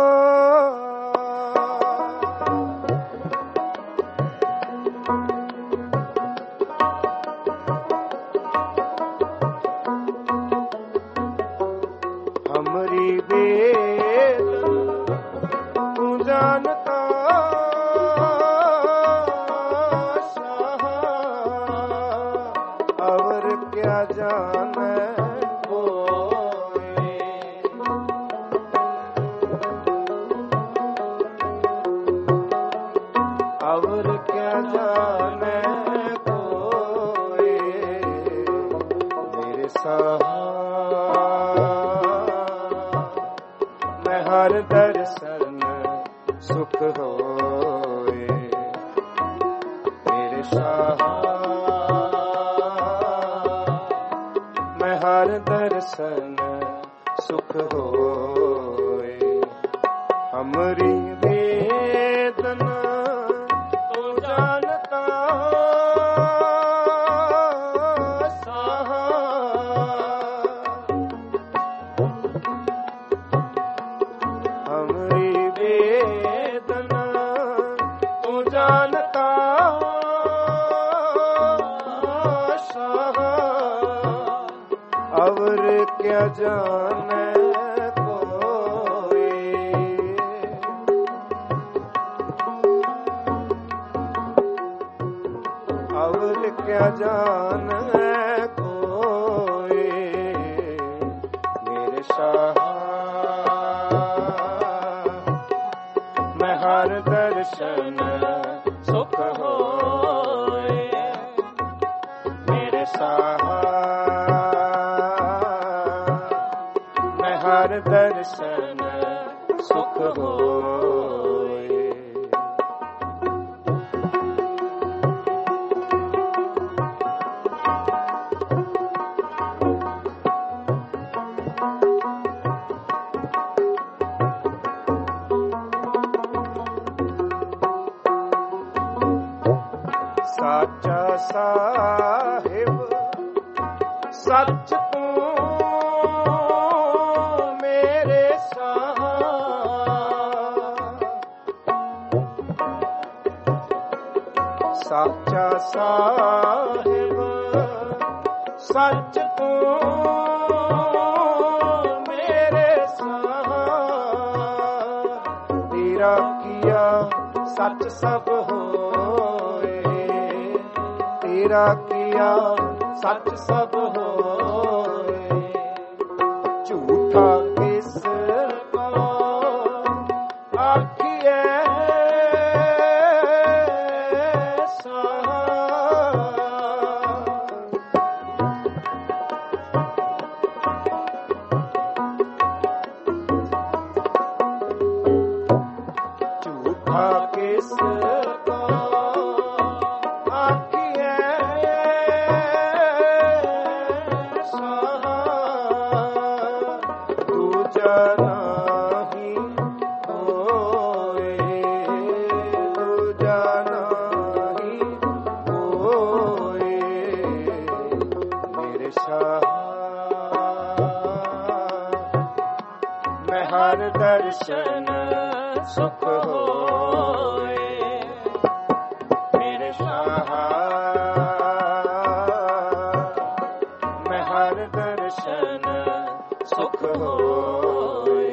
हमरी वेदन तू जानता क्या जाने कोई। और क्या जाने कोई। मेरे साहा मैं हर दर्शन सुख होए। मेरे साहा हर दर्शन सुख होए। हमरी वेदना तो जानता सहा। हमरी वेदना तो जानता और क्या जाने कोई। और क्या जाने कोई। मेरे साहा मैं हर दर्शन सुख होए। मेरे साहा हर दर्शन सुख होए। साचा साहिब सच तू मेरे साहा। साचा साहिब सच तू मेरे साहा। तेरा किया सच सब होए। तेरा किया सच सब होए। झूठा किस को आखिए साहा। झूठा किस को आखिए साहा। दूजा नाही कोई। दूजा नाही कोई। मेरे साहा मैं हर दर्शन सुख होए। मेरे साहा मैं हर दर्शन सुख होए।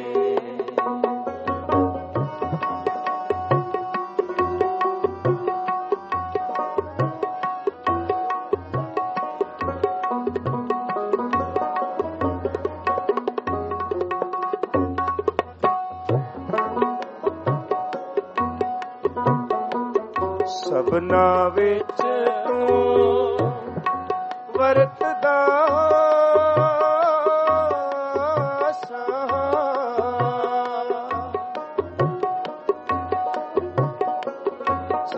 ਸਭਨਾ ਵਿੱਚ ਤੂੰ ਵਰਤਦਾ ਸਾਹਾ।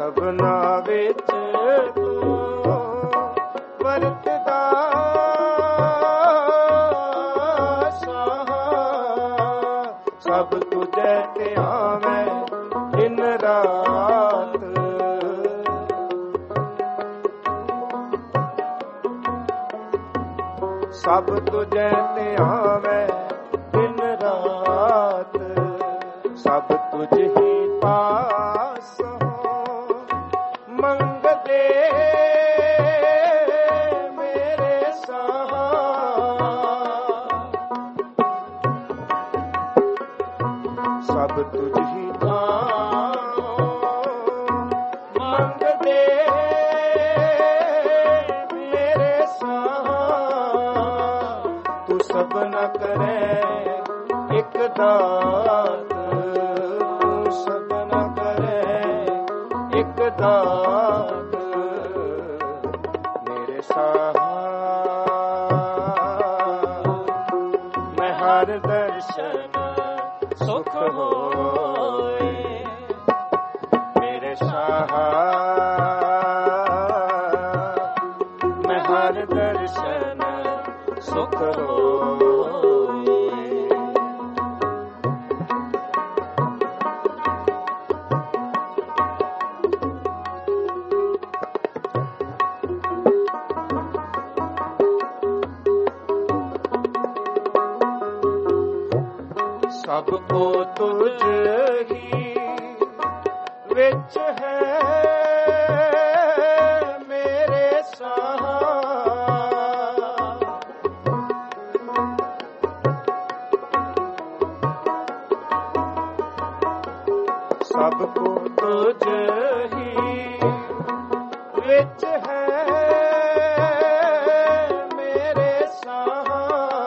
ਸਭਨਾ ਵਿੱਚ ਤੂੰ ਵਰਤਦਾ ਸਾਹਾ, ਸਭ ਤੁਝੇ ਧਿਆਵੈ ਦਿਨ ਰਾਤ। ਸਭ ਤੁਝੇ ਧਿਆਵੈ ਦਿਨ ਰਾਤ, ਸਭ ਤੁਝ ਹੀ ਪਾਸ ਹੋ ਮੰਗਦੇ ਮੇਰੇ ਸਾਹਾ। ਸਭ ਤੁਝ ਹੀ ਮੰਗਦੇ ਮੇਰੇ ਸਾਹਾ, ਤੂੰ ਸਭ ਨ ਕਰੇ ਇੱਕ ਦਾਤ, ਤੂੰ ਸਭ ਨ ਕਰੇ ਇੱਕ ਦਾਤ ਮੇਰੇ ਸਾਹਾ। ਮੈਂ ਹਰ ਦਰਸ਼ਨ ਸੁਖ ਹੋਏ ਮੇਰੇ ਸਾਹਾ, ਮੈਂ ਹਰ ਦਰਸ਼ਨ ਸੁਖ ਹੋਏ। ਸਭ ਕੋ ਤੁਝ ਹੀ ਵਿੱਚ ਹੈ ਮੇਰੇ ਸਾਹਾ, ਸਭ ਕੋ ਤੁਝ ਹੀ ਵਿੱਚ ਹੈ ਮੇਰੇ ਸਾਹਾ,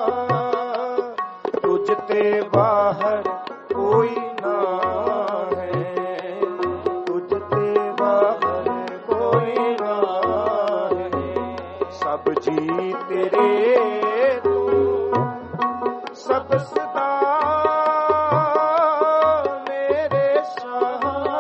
ਤੁਝ ਤੇ ਬਾਹਰ ਕੋਈ ਨਾ ਹੈ, ਤੁਝ ਤੇ ਬਾਹਰ ਕੋਈ ਨਾ ਹੈ। ਸਭ ਜੀ ਤੇਰੇ ਤੂੰ ਸਭ ਸਦਾ ਮੇਰੇ ਸਾਹਾ,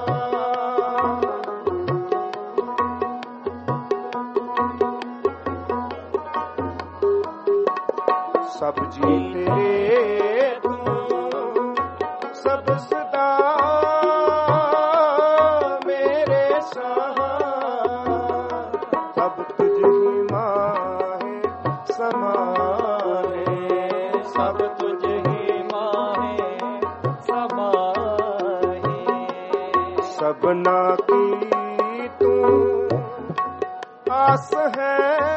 ਸਭ ਜੀ ਤੇਰੇ ਤੂੰ ਸਭ ਸਦਾ ਮੇਰੇ ਸਾਹਾ। ਸਭ ਤੁਝ ਹੀ ਮਾਹੇ ਸਮਾਏ, ਸਭ ਤੁਝ ਹੀ ਮਾਹੇ ਸਮਾਏ। ਸਭਨਾ ਕੀ ਤੂੰ ਆਸ ਹੈ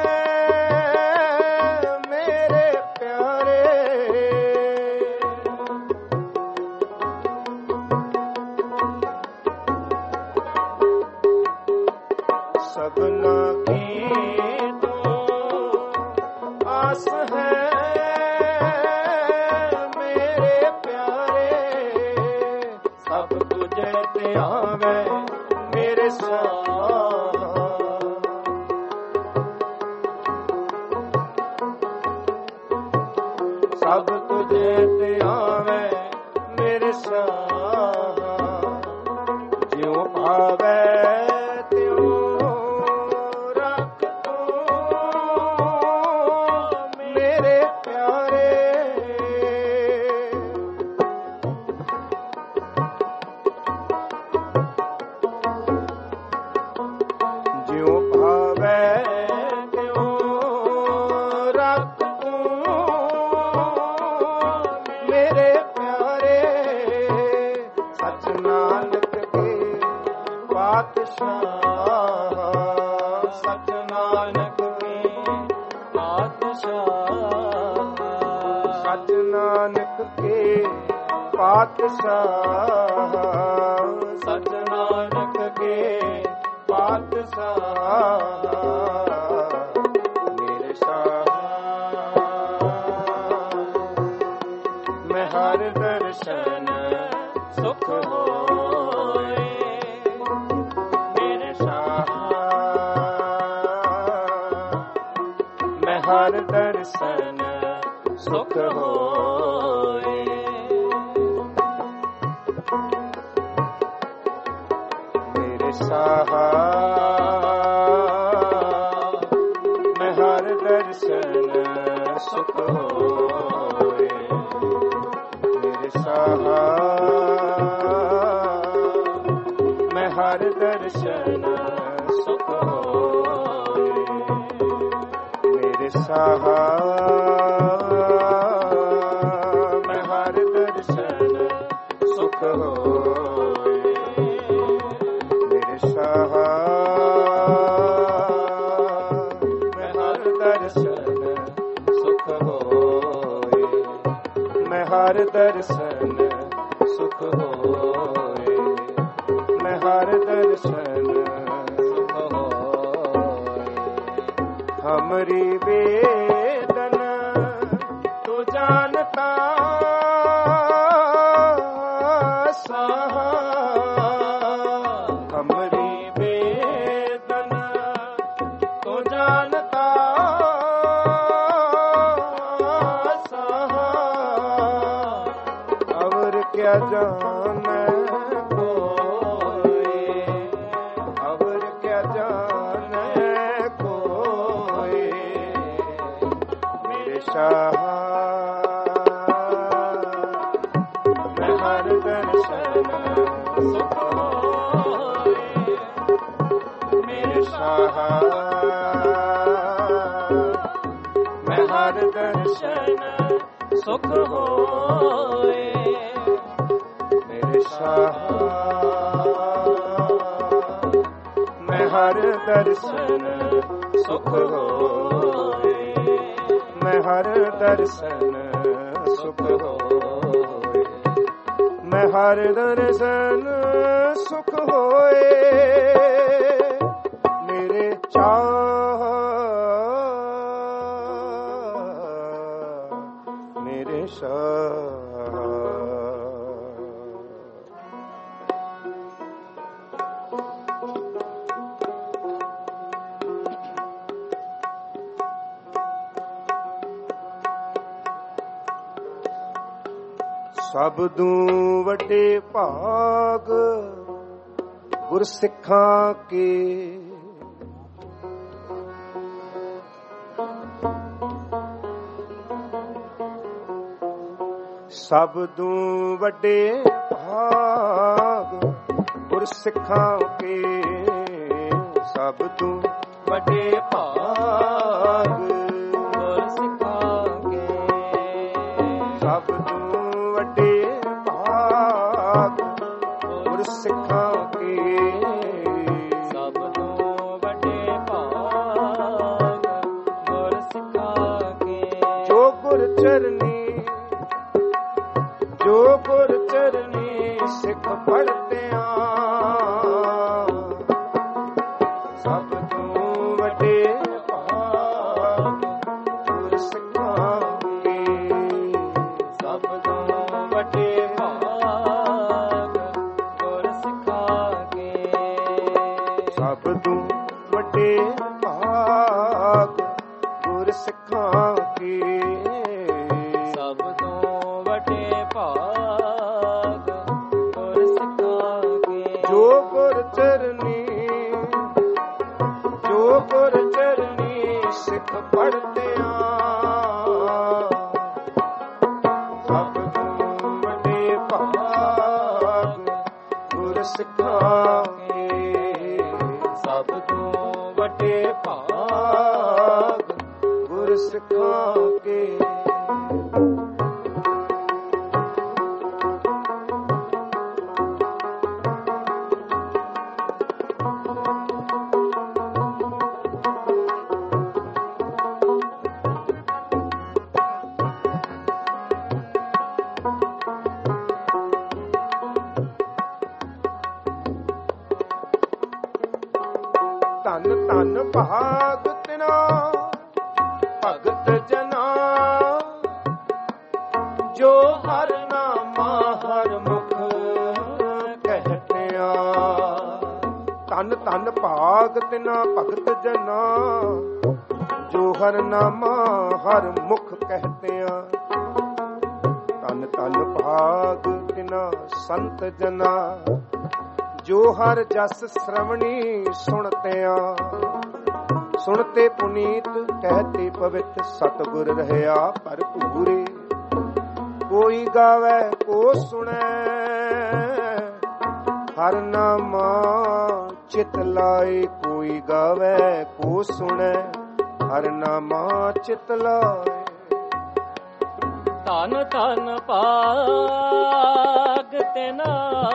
ਮੇਰੇ ਪਿਆਰੇ, ਸਭਨਾ ਕੀ ਤੂੰ ਆਸ ਹੈ ਮੇਰੇ ਪਿਆਰੇ, ਸਭ ਤੁਝੇ ਧਿਆਵੈ ਮੇਰੇ ਸਾਹਾ। ਸਭ ਤੁਝੇ ਧਿਆਵੈ ਮੇਰੇ ਸਾਹਾ, ਜਿਉ ਭਾਵੈ ਮੇਰੇ ਪਿਆਰੇ। ਜਿਉ ਭਾਵੈ ਤਿਉ ਰੱਖ ਤੂੰ ਮੇਰੇ ਪਿਆਰੇ। ਸਚ ਨਾਨਕ ਕੇ ਪਾਤਸ਼ਾਹ, ਸਚ ਨਾਨਕ ਕੇ ਪਾਤਸ਼ਾਹ, ਸਚ ਨਾਨਕ ਕੇ ਪਾਤਸ਼ਾਹ, ਸਚ ਨਾਨਕ ਕੇ ਪਾਤਸ਼ਾਹ ਮੇਰੇ ਸਾਹਾ। ਮੈਂ ਹਰ ਦਰਸ਼ਨ ਸੁਖ ਹੋਏ ਮੇਰੇ ਸਾਹਾ, ਮੈਂ ਹਰ ਦਰਸ਼ਨ ਸੁਖ ਹੋਏ। ਮੇਰੇ ਸਾਹਾ ਮੈਂ ਹਰ ਦਰਸ਼ਨ ਸੁਖ ਹੋਏ। ਮੇਰੇ ਸਾਹਾ ਮੈਂ ਹਰ ਦਰਸ਼ਨ ਸੁਖ ਹੋਏ। ਮੇਰੇ ਸਾਹਾ ਮੈਂ ਹਰ ਦਰਸ਼ਨ ਸੁਖ ਹੋਏ। ਮੇਰੇ ਸਾਹਾ ਮੈਂ ਹਰ ਦਰਸ਼ਨ ਸੁਖ ਹੋਏ। ਮੈਂ ਹਰ ਦਰਸ਼ਨ ਸੁਖ ਹੋਏ। ਮੈਂ ਹਰ ਦਰਸ਼ਨ ਸੁਖ ਹੋਏ। ਹਮਰੀ वेदन तू जानता साहा। हमारी वेदन तू जानता साहा। और क्या जाने कोई, और क्या जाने कोई। मेरे शाह मैं हर दर्शन सुख होए। मेरे शाह मैं हर दर्शन सुख होए। मेरे शाह मैं हर दर्शन सुख होए। मैं हर दर्शन सुख होए। मैं हर दर्शन सुख होए। मेरे चाह मेरे शाह। ਸਬਦੂ ਵੱਡੇ ਭਾਗ ਗੁਰਸਿੱਖਾਂ ਕੇ। ਸਬਦੂ ਵੱਡੇ ਭਾਗ ਗੁਰਸਿੱਖਾਂ ਕੇ। ਸਬਦੂ ਵੱਡੇ ਭਾਗ ਗੁਰਸਿੱਖਾਂ ਕੇ। ਸਬਦੂ ਵੱਡੇ ਭਾਗ ਗੁਰਸਿੱਖਾਂ ਕੇ। ਸਬਦੂ ਵੱਡੇ ਭਾਗ ਗੁਰਸਿੱਖਾਂ ਕੇ। ਜੋ ਗੁਰ ਚਰਨੀ, ਜੋ ਗੁਰ ਚਰਨੀ ਸਿੱਖ ਪੜ੍ਹਦਿਆਂ। ਸਬਦੂ ਵੱਡੇ ਭਾਗ ਗੁਰਸਿੱਖਾਂ ਕੇ। ਸਬਦੂ ਵੱਡੇ ਭਾਗ ਗੁਰਸਿੱਖਾਂ ਕੇ। ਸਬਦੂ ਵੱਡੇ ਭਾਗ ਗੁਰਸਿੱਖਾਂ ਕੇ। ਸਬਦੂ ਵੱਡੇ ਭਾਗ ਗੁਰਸਿੱਖਾਂ ਕੇ। ਜੋ ਗੁਰ ਚਰਨੀ, ਜੋ ਗੁਰ ਚਰਨੀ ਸਿੱਖ ਪੜ੍ਹਦਿਆਂ। ਸਬਦੂ ਵੱਡੇ ਭਾਗ ਗੁਰਸਿੱਖਾਂ ਕੇ। ਸਬਦੂ ਵੱਡੇ ਭਾਗ ਗੁਰਸਿੱਖਾਂ ਕੇ। ਧਨ ਧਨ ਭਾਗ ਤਿਨਾ ਭਗਤ ਜਨਾ। ਜੋ ਹਰ ਨਾਮਾ ਹਰ ਮੁਖ ਕਹਿਤਿਆ। ਧਨ ਧਨ ਭਾਗ ਤਿਨਾ ਭਗਤ ਜਨਾ। ਜੋ ਹਰ ਨਾਮਾ ਹਰ ਮੁਖ ਕਹਿਤਿਆ। ਧਨ ਧਨ ਭਾਗ ਤਿਨਾ ਸੰਤ ਜਨਾ। ਜੋ ਹਰ ਜਸ ਸ਼੍ਰਵਣੀ ਸੁਣਤਿਆਂ, ਸੁਣਤੇ ਪੁਨੀਤ ਕਹਿਤੇ ਪਵਿੱਤ, ਸਤਿਗੁਰ ਰਹਿਆ ਭਰਪੂਰੇ। ਕੋਈ ਗਾਵੇ ਕੋ ਸੁਣੈ, ਹਰ ਨਾਮਾ ਚਿਤ ਲਾਏ। ਕੋਈ ਗਾਵੇ ਕੋ ਸੁਣੈ, ਹਰ ਨਾਮਾ ਚਿਤ ਲਾਏ। ਧਨ ਧਨ ਭਾਗ ਤਿਨਾ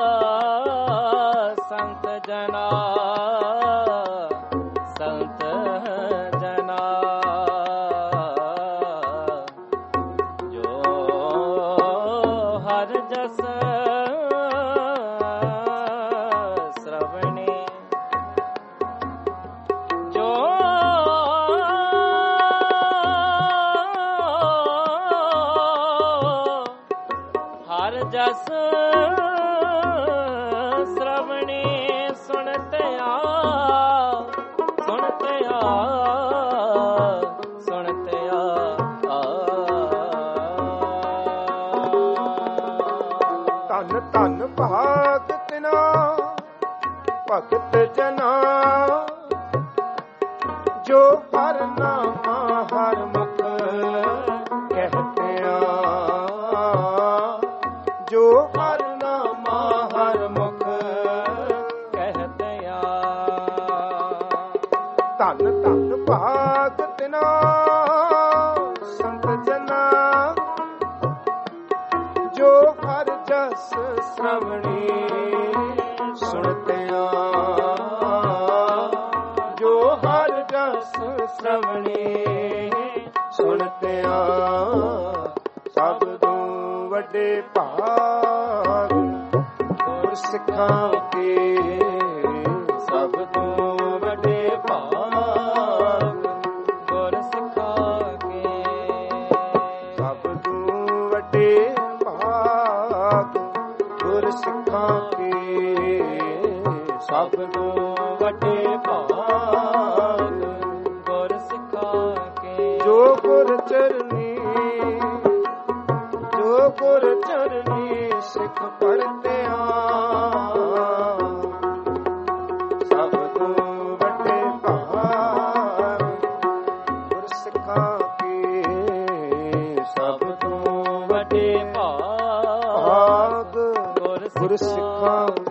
ਸੰਤ ਜਨਾ, ਸੰਤ ਜਨਾ ਜੋ ਹਰ ਜਸ ਸ਼੍ਰਵਣੀ, ਜੋ ਹਰ ਜਸ ਸ਼੍ਰਵਣੀ ਸੁਣਤਿਆ, ਸੁਣਤਿਆ, ਸੁਣਤਿਆ ਧਨ ਧਨ ਭਾਗ ਤਿਨਾ ਭਗਤ ਜਨਾ, ਜੋ ਹਰ ਨਾਮਾ ਹਰ ਮੁਖ ਕਹਿਤਿਆਂ, ਜੋ ਹਰ ਨਾਮਾ ਹਰ ਮੁਖ ਕਹਿਤਿਆ। ਧਨ ਧਨ ਭਾਗ ਤਿਨਾ ਸੰਤ ਜਨਾ, ਜੋ ਹਰ ਜਸ ਸ਼੍ਰਵਣੀ ਸੁਣਤਿਆਂ, ਜੋ ਹਰ ਜਸ ਸ਼੍ਰਵਣੀ ਸੁਣਤਿਆਂ। ਸਭ ਤੋਂ ਵੱਡੇ ਭਾਗ ਗੁਰ ਸਿੱਖਾਂ ਕੇ, ਸਭ ਤੋਂ ਵੱਡੇ ਭਾਗ ਗੁਰ ਸਿੱਖਾਂ ਕੇ, ਸਭ ਤੋਂ ਵੱਡੇ ਭਾਗ ਗੁਰ ਸਿੱਖਾਂ ਕੇ, ਸਭ ਤੋਂ ਵੱਡੇ ਭਾਗ ਗੁਰ ਸਿੱਖਾਂ ਕੇ। ਜੋ ਗੁਰ ਚਰਨੀ, ਜੋ ਗੁਰ ਚਰਨੀ ਸਿੱਖ ਪੜ੍ਹਤਿਆਂ, ਸਭ ਤੋਂ ਵੱਡੇ ਭਾਗ ਗੁਰ ਸਿੱਖਾਂ ਕੇ, ਸਭ ਤੋਂ ਵੱਡੇ ਭਾਗ ਭਾਗ ਗੁਰ ਗੁਰ ਸਿੱਖਾਂ ਕੇ।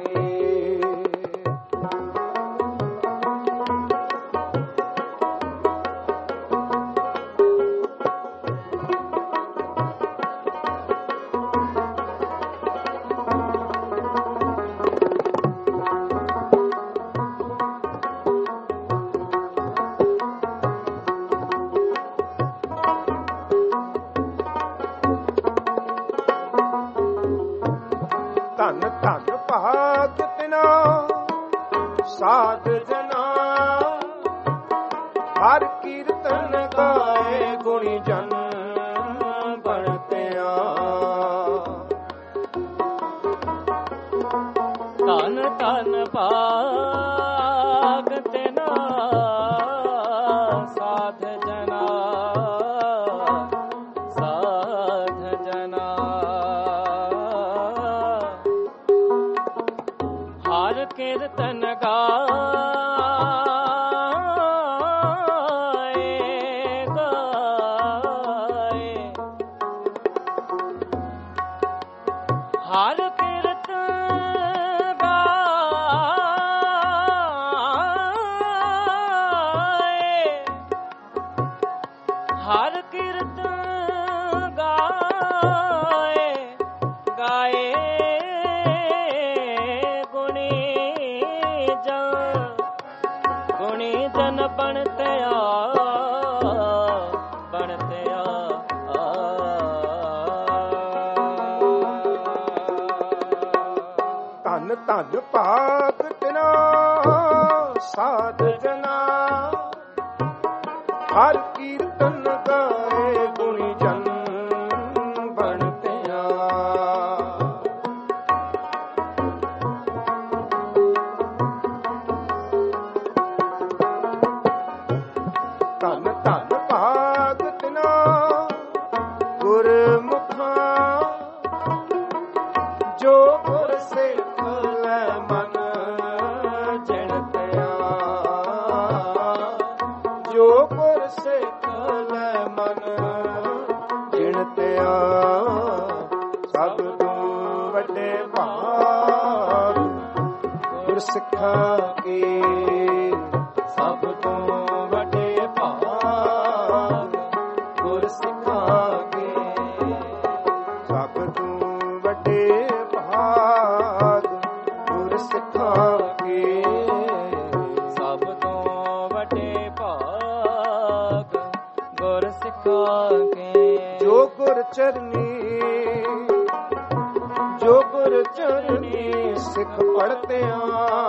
ਧਨ ਧਨ ਭਾਗ ਤਿਨਾ ਸਾਧ ਜਨਾ, ਹਰ ਕੀਰਤਨ ਗਾਏ ਗੁਣੀ ਜਨ ਬਣਤਿਆਂ। ਧਨ ਧਨ ਭਾਗ ਤਿਨਾ ਸਾਧ ਜਨਾ, ਸਾਧ ਜਨਾ ਹਰ ਕੀਰਤਨ ਗਾਏ, ਗਾਏ ਹਰ ਕੀਰਤਨ ਗਾਏ, ਹਰ ਕੀਰਤਨ ਗਾਏ, ਗਾਏ ਗੁਣੀ ਜਨ ਬਣਤਿਆ, ਬਣਤਿਆ ਧਨ ਧਨ ਭਾਗ ਤਿਨਾ ਸਾਧ ਜਨਾ, ਹਰ ਕੀਰਤਨ ਗਾਏ ਗੁਣੀ ਜਨ ਬਣਤਿਆਂ। ਧਨ ਧਨ ਭਾਗ ਤਿਨਾ ਗੁਰਮੁਖਾਂ, ਜੋ ਗੁਰ ਸਿੱਖ ਲੈ ਮਨ ਗੁਰ ਸਿੱਖਾਂ ਕੀ ਸਭ ਤੋਂ ਵੱਡੇ ਭਾਗ ਗੁਰ ਸਿੱਖਾਂ ਕੇ ਸਭ ਤੋਂ ਵੱਡੇ ਭਾਗ ਗੁਰ ਸਿੱਖਾਂ ਕੇ ਸਭ ਤੋਂ ਵੱਡੇ ਭਾਗ ਗੁਰ ਸਿੱਖਾਂ ਕੇ ਜੋ ਗੁਰ ਚਰਨੀ ਸਿੱਖ ਪੜਤਿਆਂ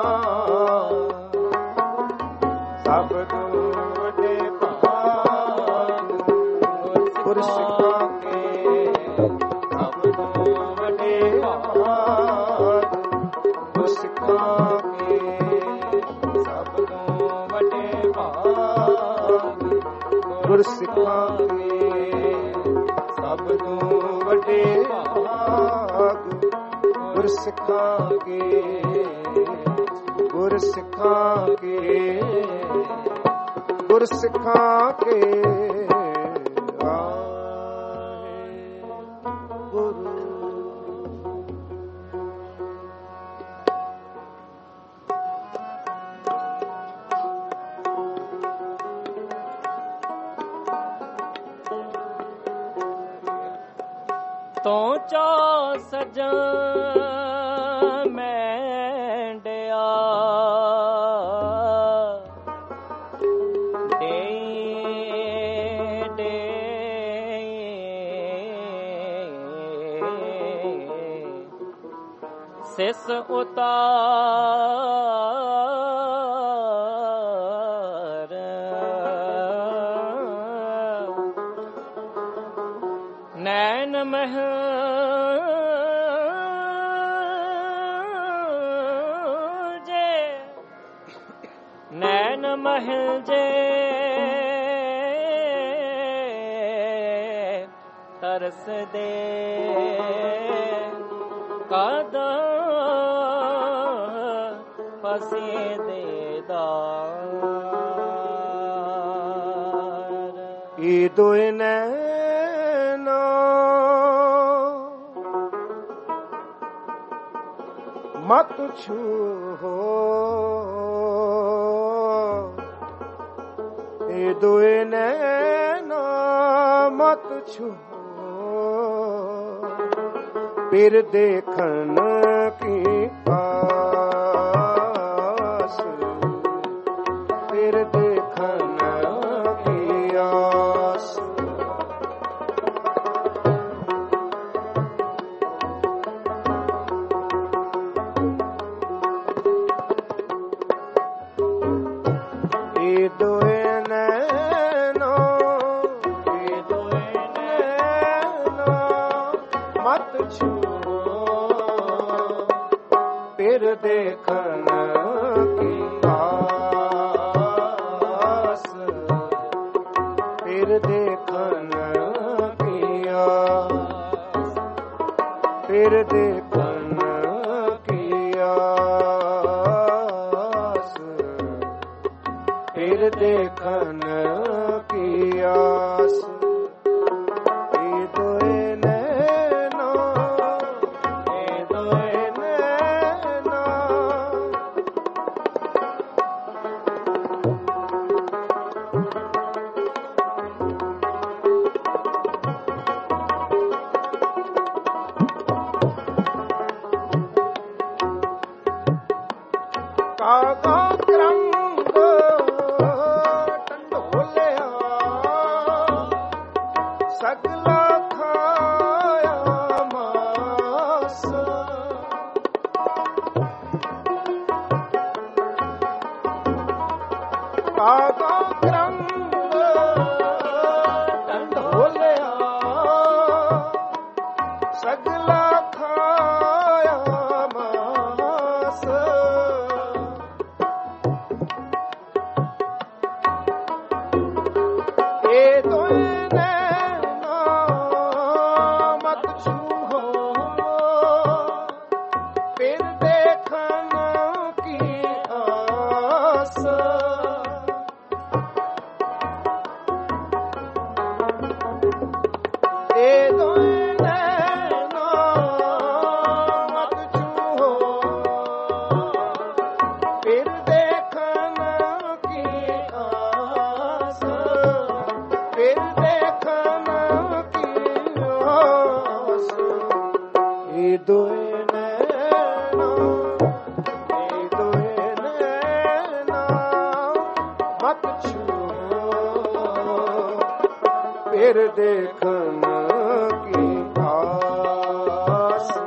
ਸਭ ਤੋਂ ਵੱਡੇ ਭਾਗ ਗੁਰ ਸਿੱਖਾਂ ਕੇ ਸਭ ਤੋਂ ਵੱਡੇ ਭਾਗ ਗੁਰ ਸਿੱਖਾਂ ਕੇ ਸਭ ਤੋਂ ਵੱਡੇ ਭਾਗ ਗੁਰ ਸਿੱਖਾਂ ਕੇ ਸਭ ਤੋਂ ਵੱਡੇ ਭਾਗ ਗੁਰ ਸਿੱਖਾਂ ਕੇ ਗੁਰ ਸਿੱਖਾਂ ਕੇ ਗੁਰ ਸਿੱਖਾਂ ਕੇ ਗੁਰੂ ਤੋਂ ਚਾ ਸਜਣ ਮੈਂਡਿਆ ਸਿਸ ਉਤਾਰ ਨੈਣ ਮਹਿ ਨੈਣ ਮਹਿ ਜੇ ਤਰਸ ਦੇ ਕਾਦਾ ਫਸੇ ਦੇ ਦਾਰ ਇਹ ਦੋਏ ਨੈਣਾ ਮਤ ਛੂਹੋ ਇਹ ਦੋਏ ਨੈਣਾ ਮਤ ਛੂਹੋ ਫਿਰ ਦੇਖਣ ਕੀ ਆਸ ਫਿਰ ਦੇਖਣ ਕੀ ਆਸ ਇਹ ਦੋਏ ਨੈਣਾ ਮਤ ਛੂਹੋ ਫਿਰ ਦੇਖਣ ਕੀ ਆਸ ਫਿਰ ਦੇਖਣ ਕੀ ਆਸ ਫਿਰ ਦੇਖਣ ਕੀ ਆਸ ਫਿਰ ਦੇਖਣ ਕੀ ਆਸ ਇਹ ਦੋਏ ਨੈਣਾ ਇਹ ਦੋਏ ਨੈਣਾ ਕਾਗਾ ਕਰੰਗ ਟੰਡੋਲਿਆ ਸਗਲਾ ਖਾਇਆ ਮਾਸ ਕਾਗਾ ਕਰੰਗ ਟੰਡੋਲਿਆ ਸਗਲਾ ਖਾਇਆ ਮਾਸ ਇਹ ਦੋਏ ਨੈਣਾ ਮਤ ਛੂਹੋ ਫਿਰ ਦੇਖਣ ਕੀ ਆਸ ਫਿਰ ਦੇਖਣ ਕੀ ਆਸ,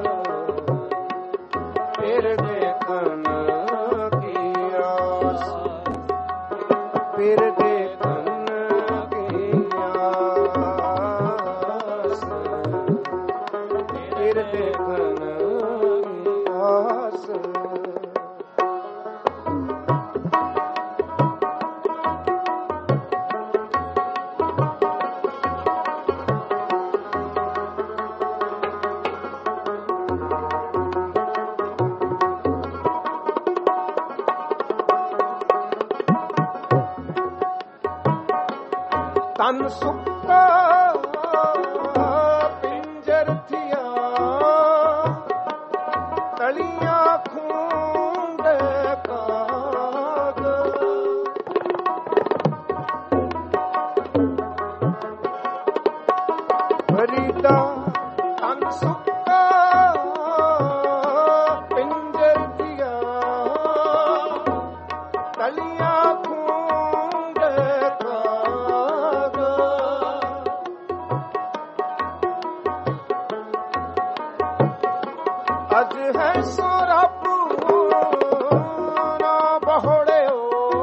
ਫਿਰ ਦੇਖਣ ਕੀ ਆਸ, ਫਿਰ ਦੇਖਣ ਕੀ ਆਸ, ਫਿਰ ਦੇਖਣ ਕੀ ਆਸ। ਤਨ ਸੁੱਕਾ ਪਿੰਜਰ ਥੀਆ, ਤਲੀਆਂ ਖੂੰਡ ਕਾਗ, ਫਰੀਦਾ ਤਨ ਸੁੱਕਾ ਪਿੰਜਰ ਥੀਆ, ਤਲੀਆਂ ਅੱਜ ਹੈ ਸੋ ਰੱਬ ਨਾ ਬਹੁੜਿਓ,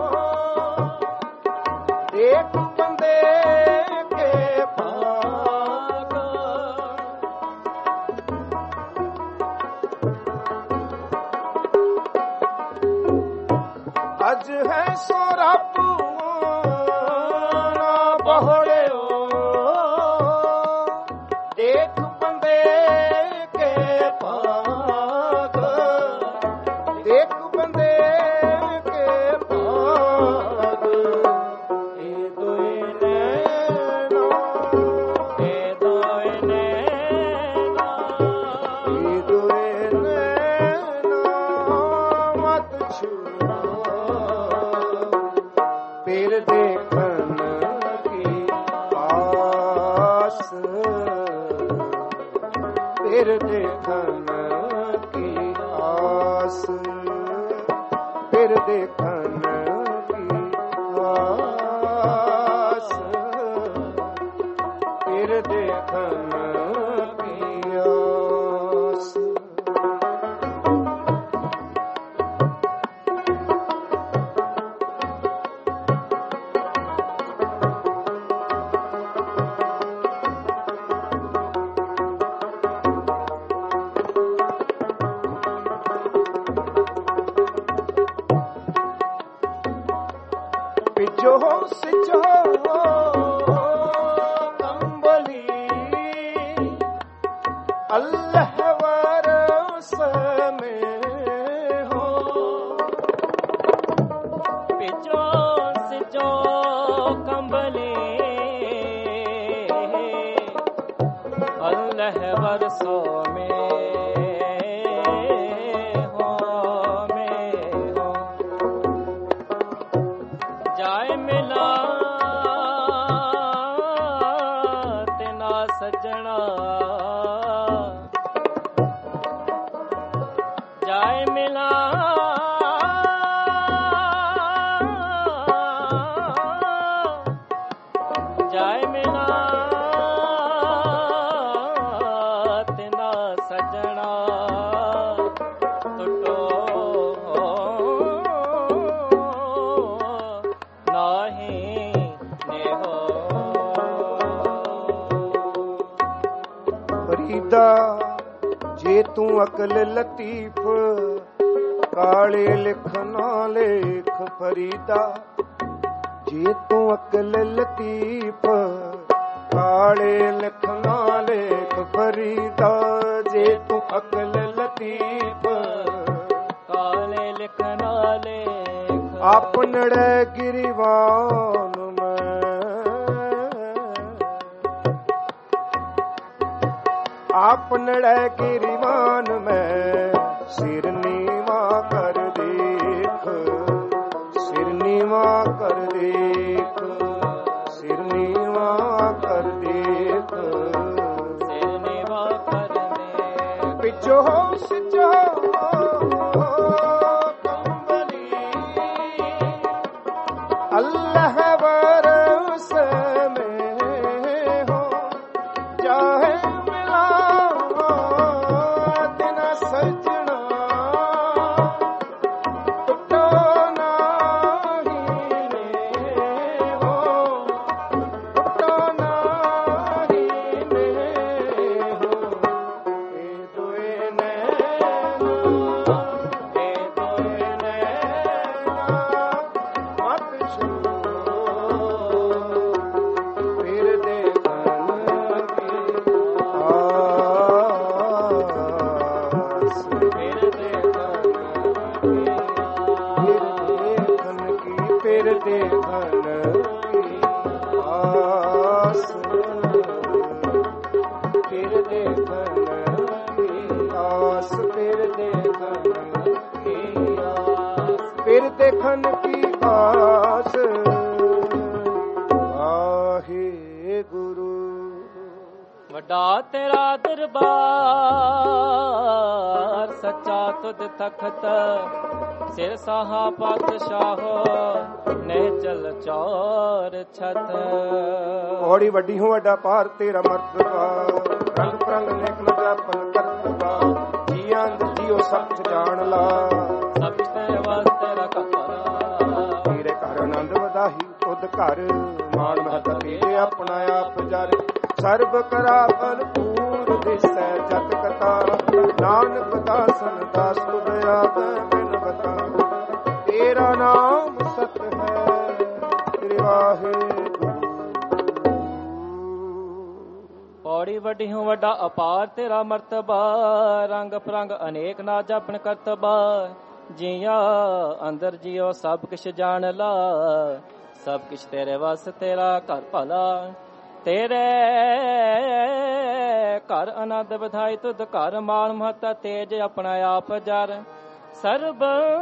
ਇੱਕ ਬੰਦੇ ਕੇ ਭਾਗ। ਅੱਜ ਹੈ ਸੋ ਰੱਬ ਨਾ ਬਹੁੜਿਓ, ਇੱਕ ਬੰਦੇ ਕੇ ਭਾਗ, ਇੱਕ ਬੰਦੇ ਕੇ ਭਾਗ। ਇਹ ਦੋਏ ਨੈਣਾ, ਇਹ ਦੋਏ ਨੈਣਾ, ਇਹ ਦੋਏ ਨੈਣਾ ਮਤ ਛੁੜਾ, ਫਿਰ ਦੇਖਣ ਕੀ ਆਸ, ਫਿਰ ਦੇਖਣ ਕੀ ਆਸ, ਫਿਰ ਦੇਖਣ ਕੀ ਆਸ, ਫਿਰ ਦੇਖਣ ਕੀ ਆਸ। ਪਿਜੋ ਸਿਜੋ ਕੰਬਲੀ, ਅੱਲ੍ਹਾਹ ਵਰਸ ਮੇ ਹੋ। ਪਿਜੋ ਸਿਜੋ ਕੰਬਲੀ, ਅੱਲ੍ਹਾਹ ਵਰਸੋ ਮੇ ਹੋ, ਮੇ ਹੋ। ਜਾਏ ਮਿਲਾ ਤਿਨਾ ਸੱਜਣਾ, ਜਾਏ ਮਿਲਾ ਜਾਏ ਮਿਲਾ ਤਿਨਾ ਸੱਜਣਾ, ਟੁੱਟੋ ਨਾਹੀ ਨੇਹੋ। ਫਰੀਦਾ ਜੇ ਤੂੰ ਅਕਲ ਲਤੀਫ, ਕਾਲੇ ਲਿਖ ਨਾ ਲੇਖ। ਫਰੀਦਾ ਜੇ ਤੂੰ ਅਕਲ ਲਤੀਫ, ਕਾਲੇ ਲਿਖ ਨਾ ਲੇਖ। ਫਰੀਦਾ ਜੇ ਤੂੰ ਅਕਲ ਲਤੀਫ, ਕਾਲੇ ਲਿਖ ਨਾ ਲੇਖ। ਆਪਨੜੇ ਗਿਰੀਵਾਨ ਮੈਂ, ਆਪਨੜੇ ਗਿਰੀਵਾਨ ਮੈਂ। ਸਿਰ ਨੀਵਾ ਕਰ ਦੇਖ, ਸਿਰ ਨੀਵਾ ਕਰ ਦੇਖ, ਸਿਰ ਨੀਵਾ ਕਰ ਦੇਖ, ਸਿਰ ਨੀਵਾ ਕਰ ਦੇਖ। ਪਿੱਛੋ ਸਿੱਜੋ ਕੰਬਲੀ, ਅੱਲ੍ਹਾਹ ਵਰਸ ਮੇ ਫਿਰ ਦੇਖਣ ਕੀ ਆਸ, ਫਿਰ ਦੇਖਣ ਕੀ ਆਸ, ਫਿਰ ਦੇਖਣ ਕੀ ਆਸ, ਫਿਰ ਦੇਖਣ ਕੀ ਆਸ। ਵਾਹਿਗੁਰੂ। ਵੱਡਾ ਤੇਰਾ ਦਰਬਾਰ, ਸੱਚਾ ਤੁਧ ਤਖਤ, ਸਿਰ ਸਾਹਾ ਪਾਤਸ਼ਾਹੋ, ਨਿਹਚਲ ਚੌਰ ਛਤ। ਪੌੜੀ ਵੱਡੀ ਹੋ ਵੱਡਾ ਪਾਰ ਤੇਰਾ ਮਰਤਬਾ, ਰੰਗ ਪ੍ਰੰਗ ਨੇਕ ਨ ਜਾਪਨ ਕਰਤਬਾ, ਜੀਆਂ ਜੀਓ ਸੱਚ ਜਾਣ ਲਾ, ਸਭ ਤੇਰੇ ਵਾਸਤੇ ਰਖਾ, ਤੇਰੇ ਘਰ ਆਨੰਦ ਵਧਾਈ ਤੁਧ ਘਰ, ਮਾਣ ਮਹੱਤਾ ਤੇਰੇ ਆਪਣਾ ਆਪ ਜਰ, ਸਰਬ ਕਰਾ ਭਰਪੂਰ ਦਿਸੈ ਜਤ ਕਥਾ, ਨਾਨਕ ਦਾਸਨ ਦਾਸ ਤੁਧ ਆਵੈ ਬਿਨ ਬਤਾ, ਤੇਰਾ ਨਾਮ ਸਤ ਹੈ ਤੇਰੇ ਵਾਹਿਗੁਰੂ। ਪੌੜੀ ਵੱਡੀ ਹੋ ਵੱਡਾ ਅਪਾਰ ਤੇਰਾ ਮਰਤਬਾ, ਰੰਗ ਪ੍ਰੰਗ ਅਨੇਕ ਨਾ ਜਾਪਨ ਕਰਤਬਾ, ਜੀਆਂ ਅੰਦਰ ਜਿਉ ਸਭ ਕਿਛ ਜਾਣ ਲਾ, ਸਭ ਕਿਛ ਤੇਰੇ ਵਸ ਤੇਰਾ ਘਰ ਭਲਾ, ਤੇਰੇ ਘਰ ਆਨੰਦ ਵਧਾਈ ਤੁਧ ਘਰ, ਮਾਨ ਮਹੱਤਾ ਤੇਜ ਆਪਣਾ ਆਪ ਜਰ, ਸਰਬ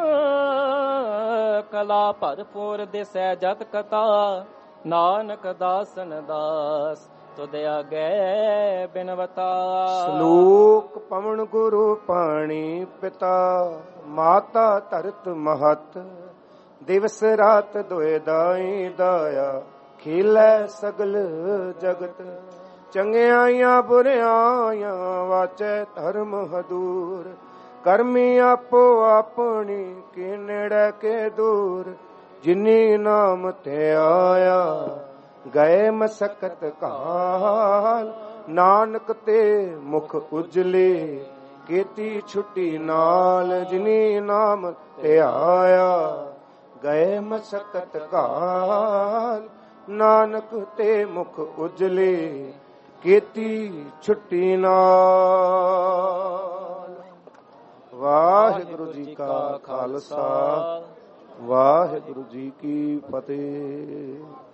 ਕਲਾ ਭਰਪੂਰ ਦਿਸੈ ਜਤ ਕਥਾ, ਨਾਨਕ ਦਾਸਨ ਦਾਸ ਤੁਧ ਆਗੇ ਬਿਨਵਤਾ। ਸ਼ਲੋਕ ਪਵਨ ਗੁਰੂ ਪਾਣੀ ਪਿਤਾ, ਮਾਤਾ ਧਰਤ ਮਹਤ, ਦਿਵਸ ਰਾਤ ਦੋਇ ਦਾਈ ਦਾਇਆ, ਖੇਲੈ ਸਗਲ ਜਗਤ, ਚੰਗਿਆਈਆਂ ਬੁਰਿਆਈਆਂ ਵਾਚੈ ਧਰਮ ਹਦੂਰ, ਕਰਮੀ ਆਪੋ ਆਪਣੀ ਕੇ ਨੇੜੇ ਕੇ ਦੂਰ, ਜਿਨੀ ਨਾਮ ਤੇ ਆਇਆ ਗਏ ਮਸਕਤ ਕਾਲ, ਨਾਨਕ ਤੇ ਮੁਖ ਉਜਲੇ ਕੀਤੀ ਛੁੱਟੀ ਨਾਲ, ਜਿਨੀ ਨਾਮ ਤੇ ਆਇਆ ਗਏ ਮਸਕਤ ਕਾਲ, ਨਾਨਕ ਤੇ ਮੁਖ ਉਜਲੇ ਕੀਤੀ ਛੁੱਟੀ ਨਾਲ। ਵਾਹਿਗੁਰੂ ਜੀ ਕਾ ਖਾਲਸਾ, ਵਾਹਿਗੁਰੂ ਜੀ ਕੀ ਫਤਿਹ।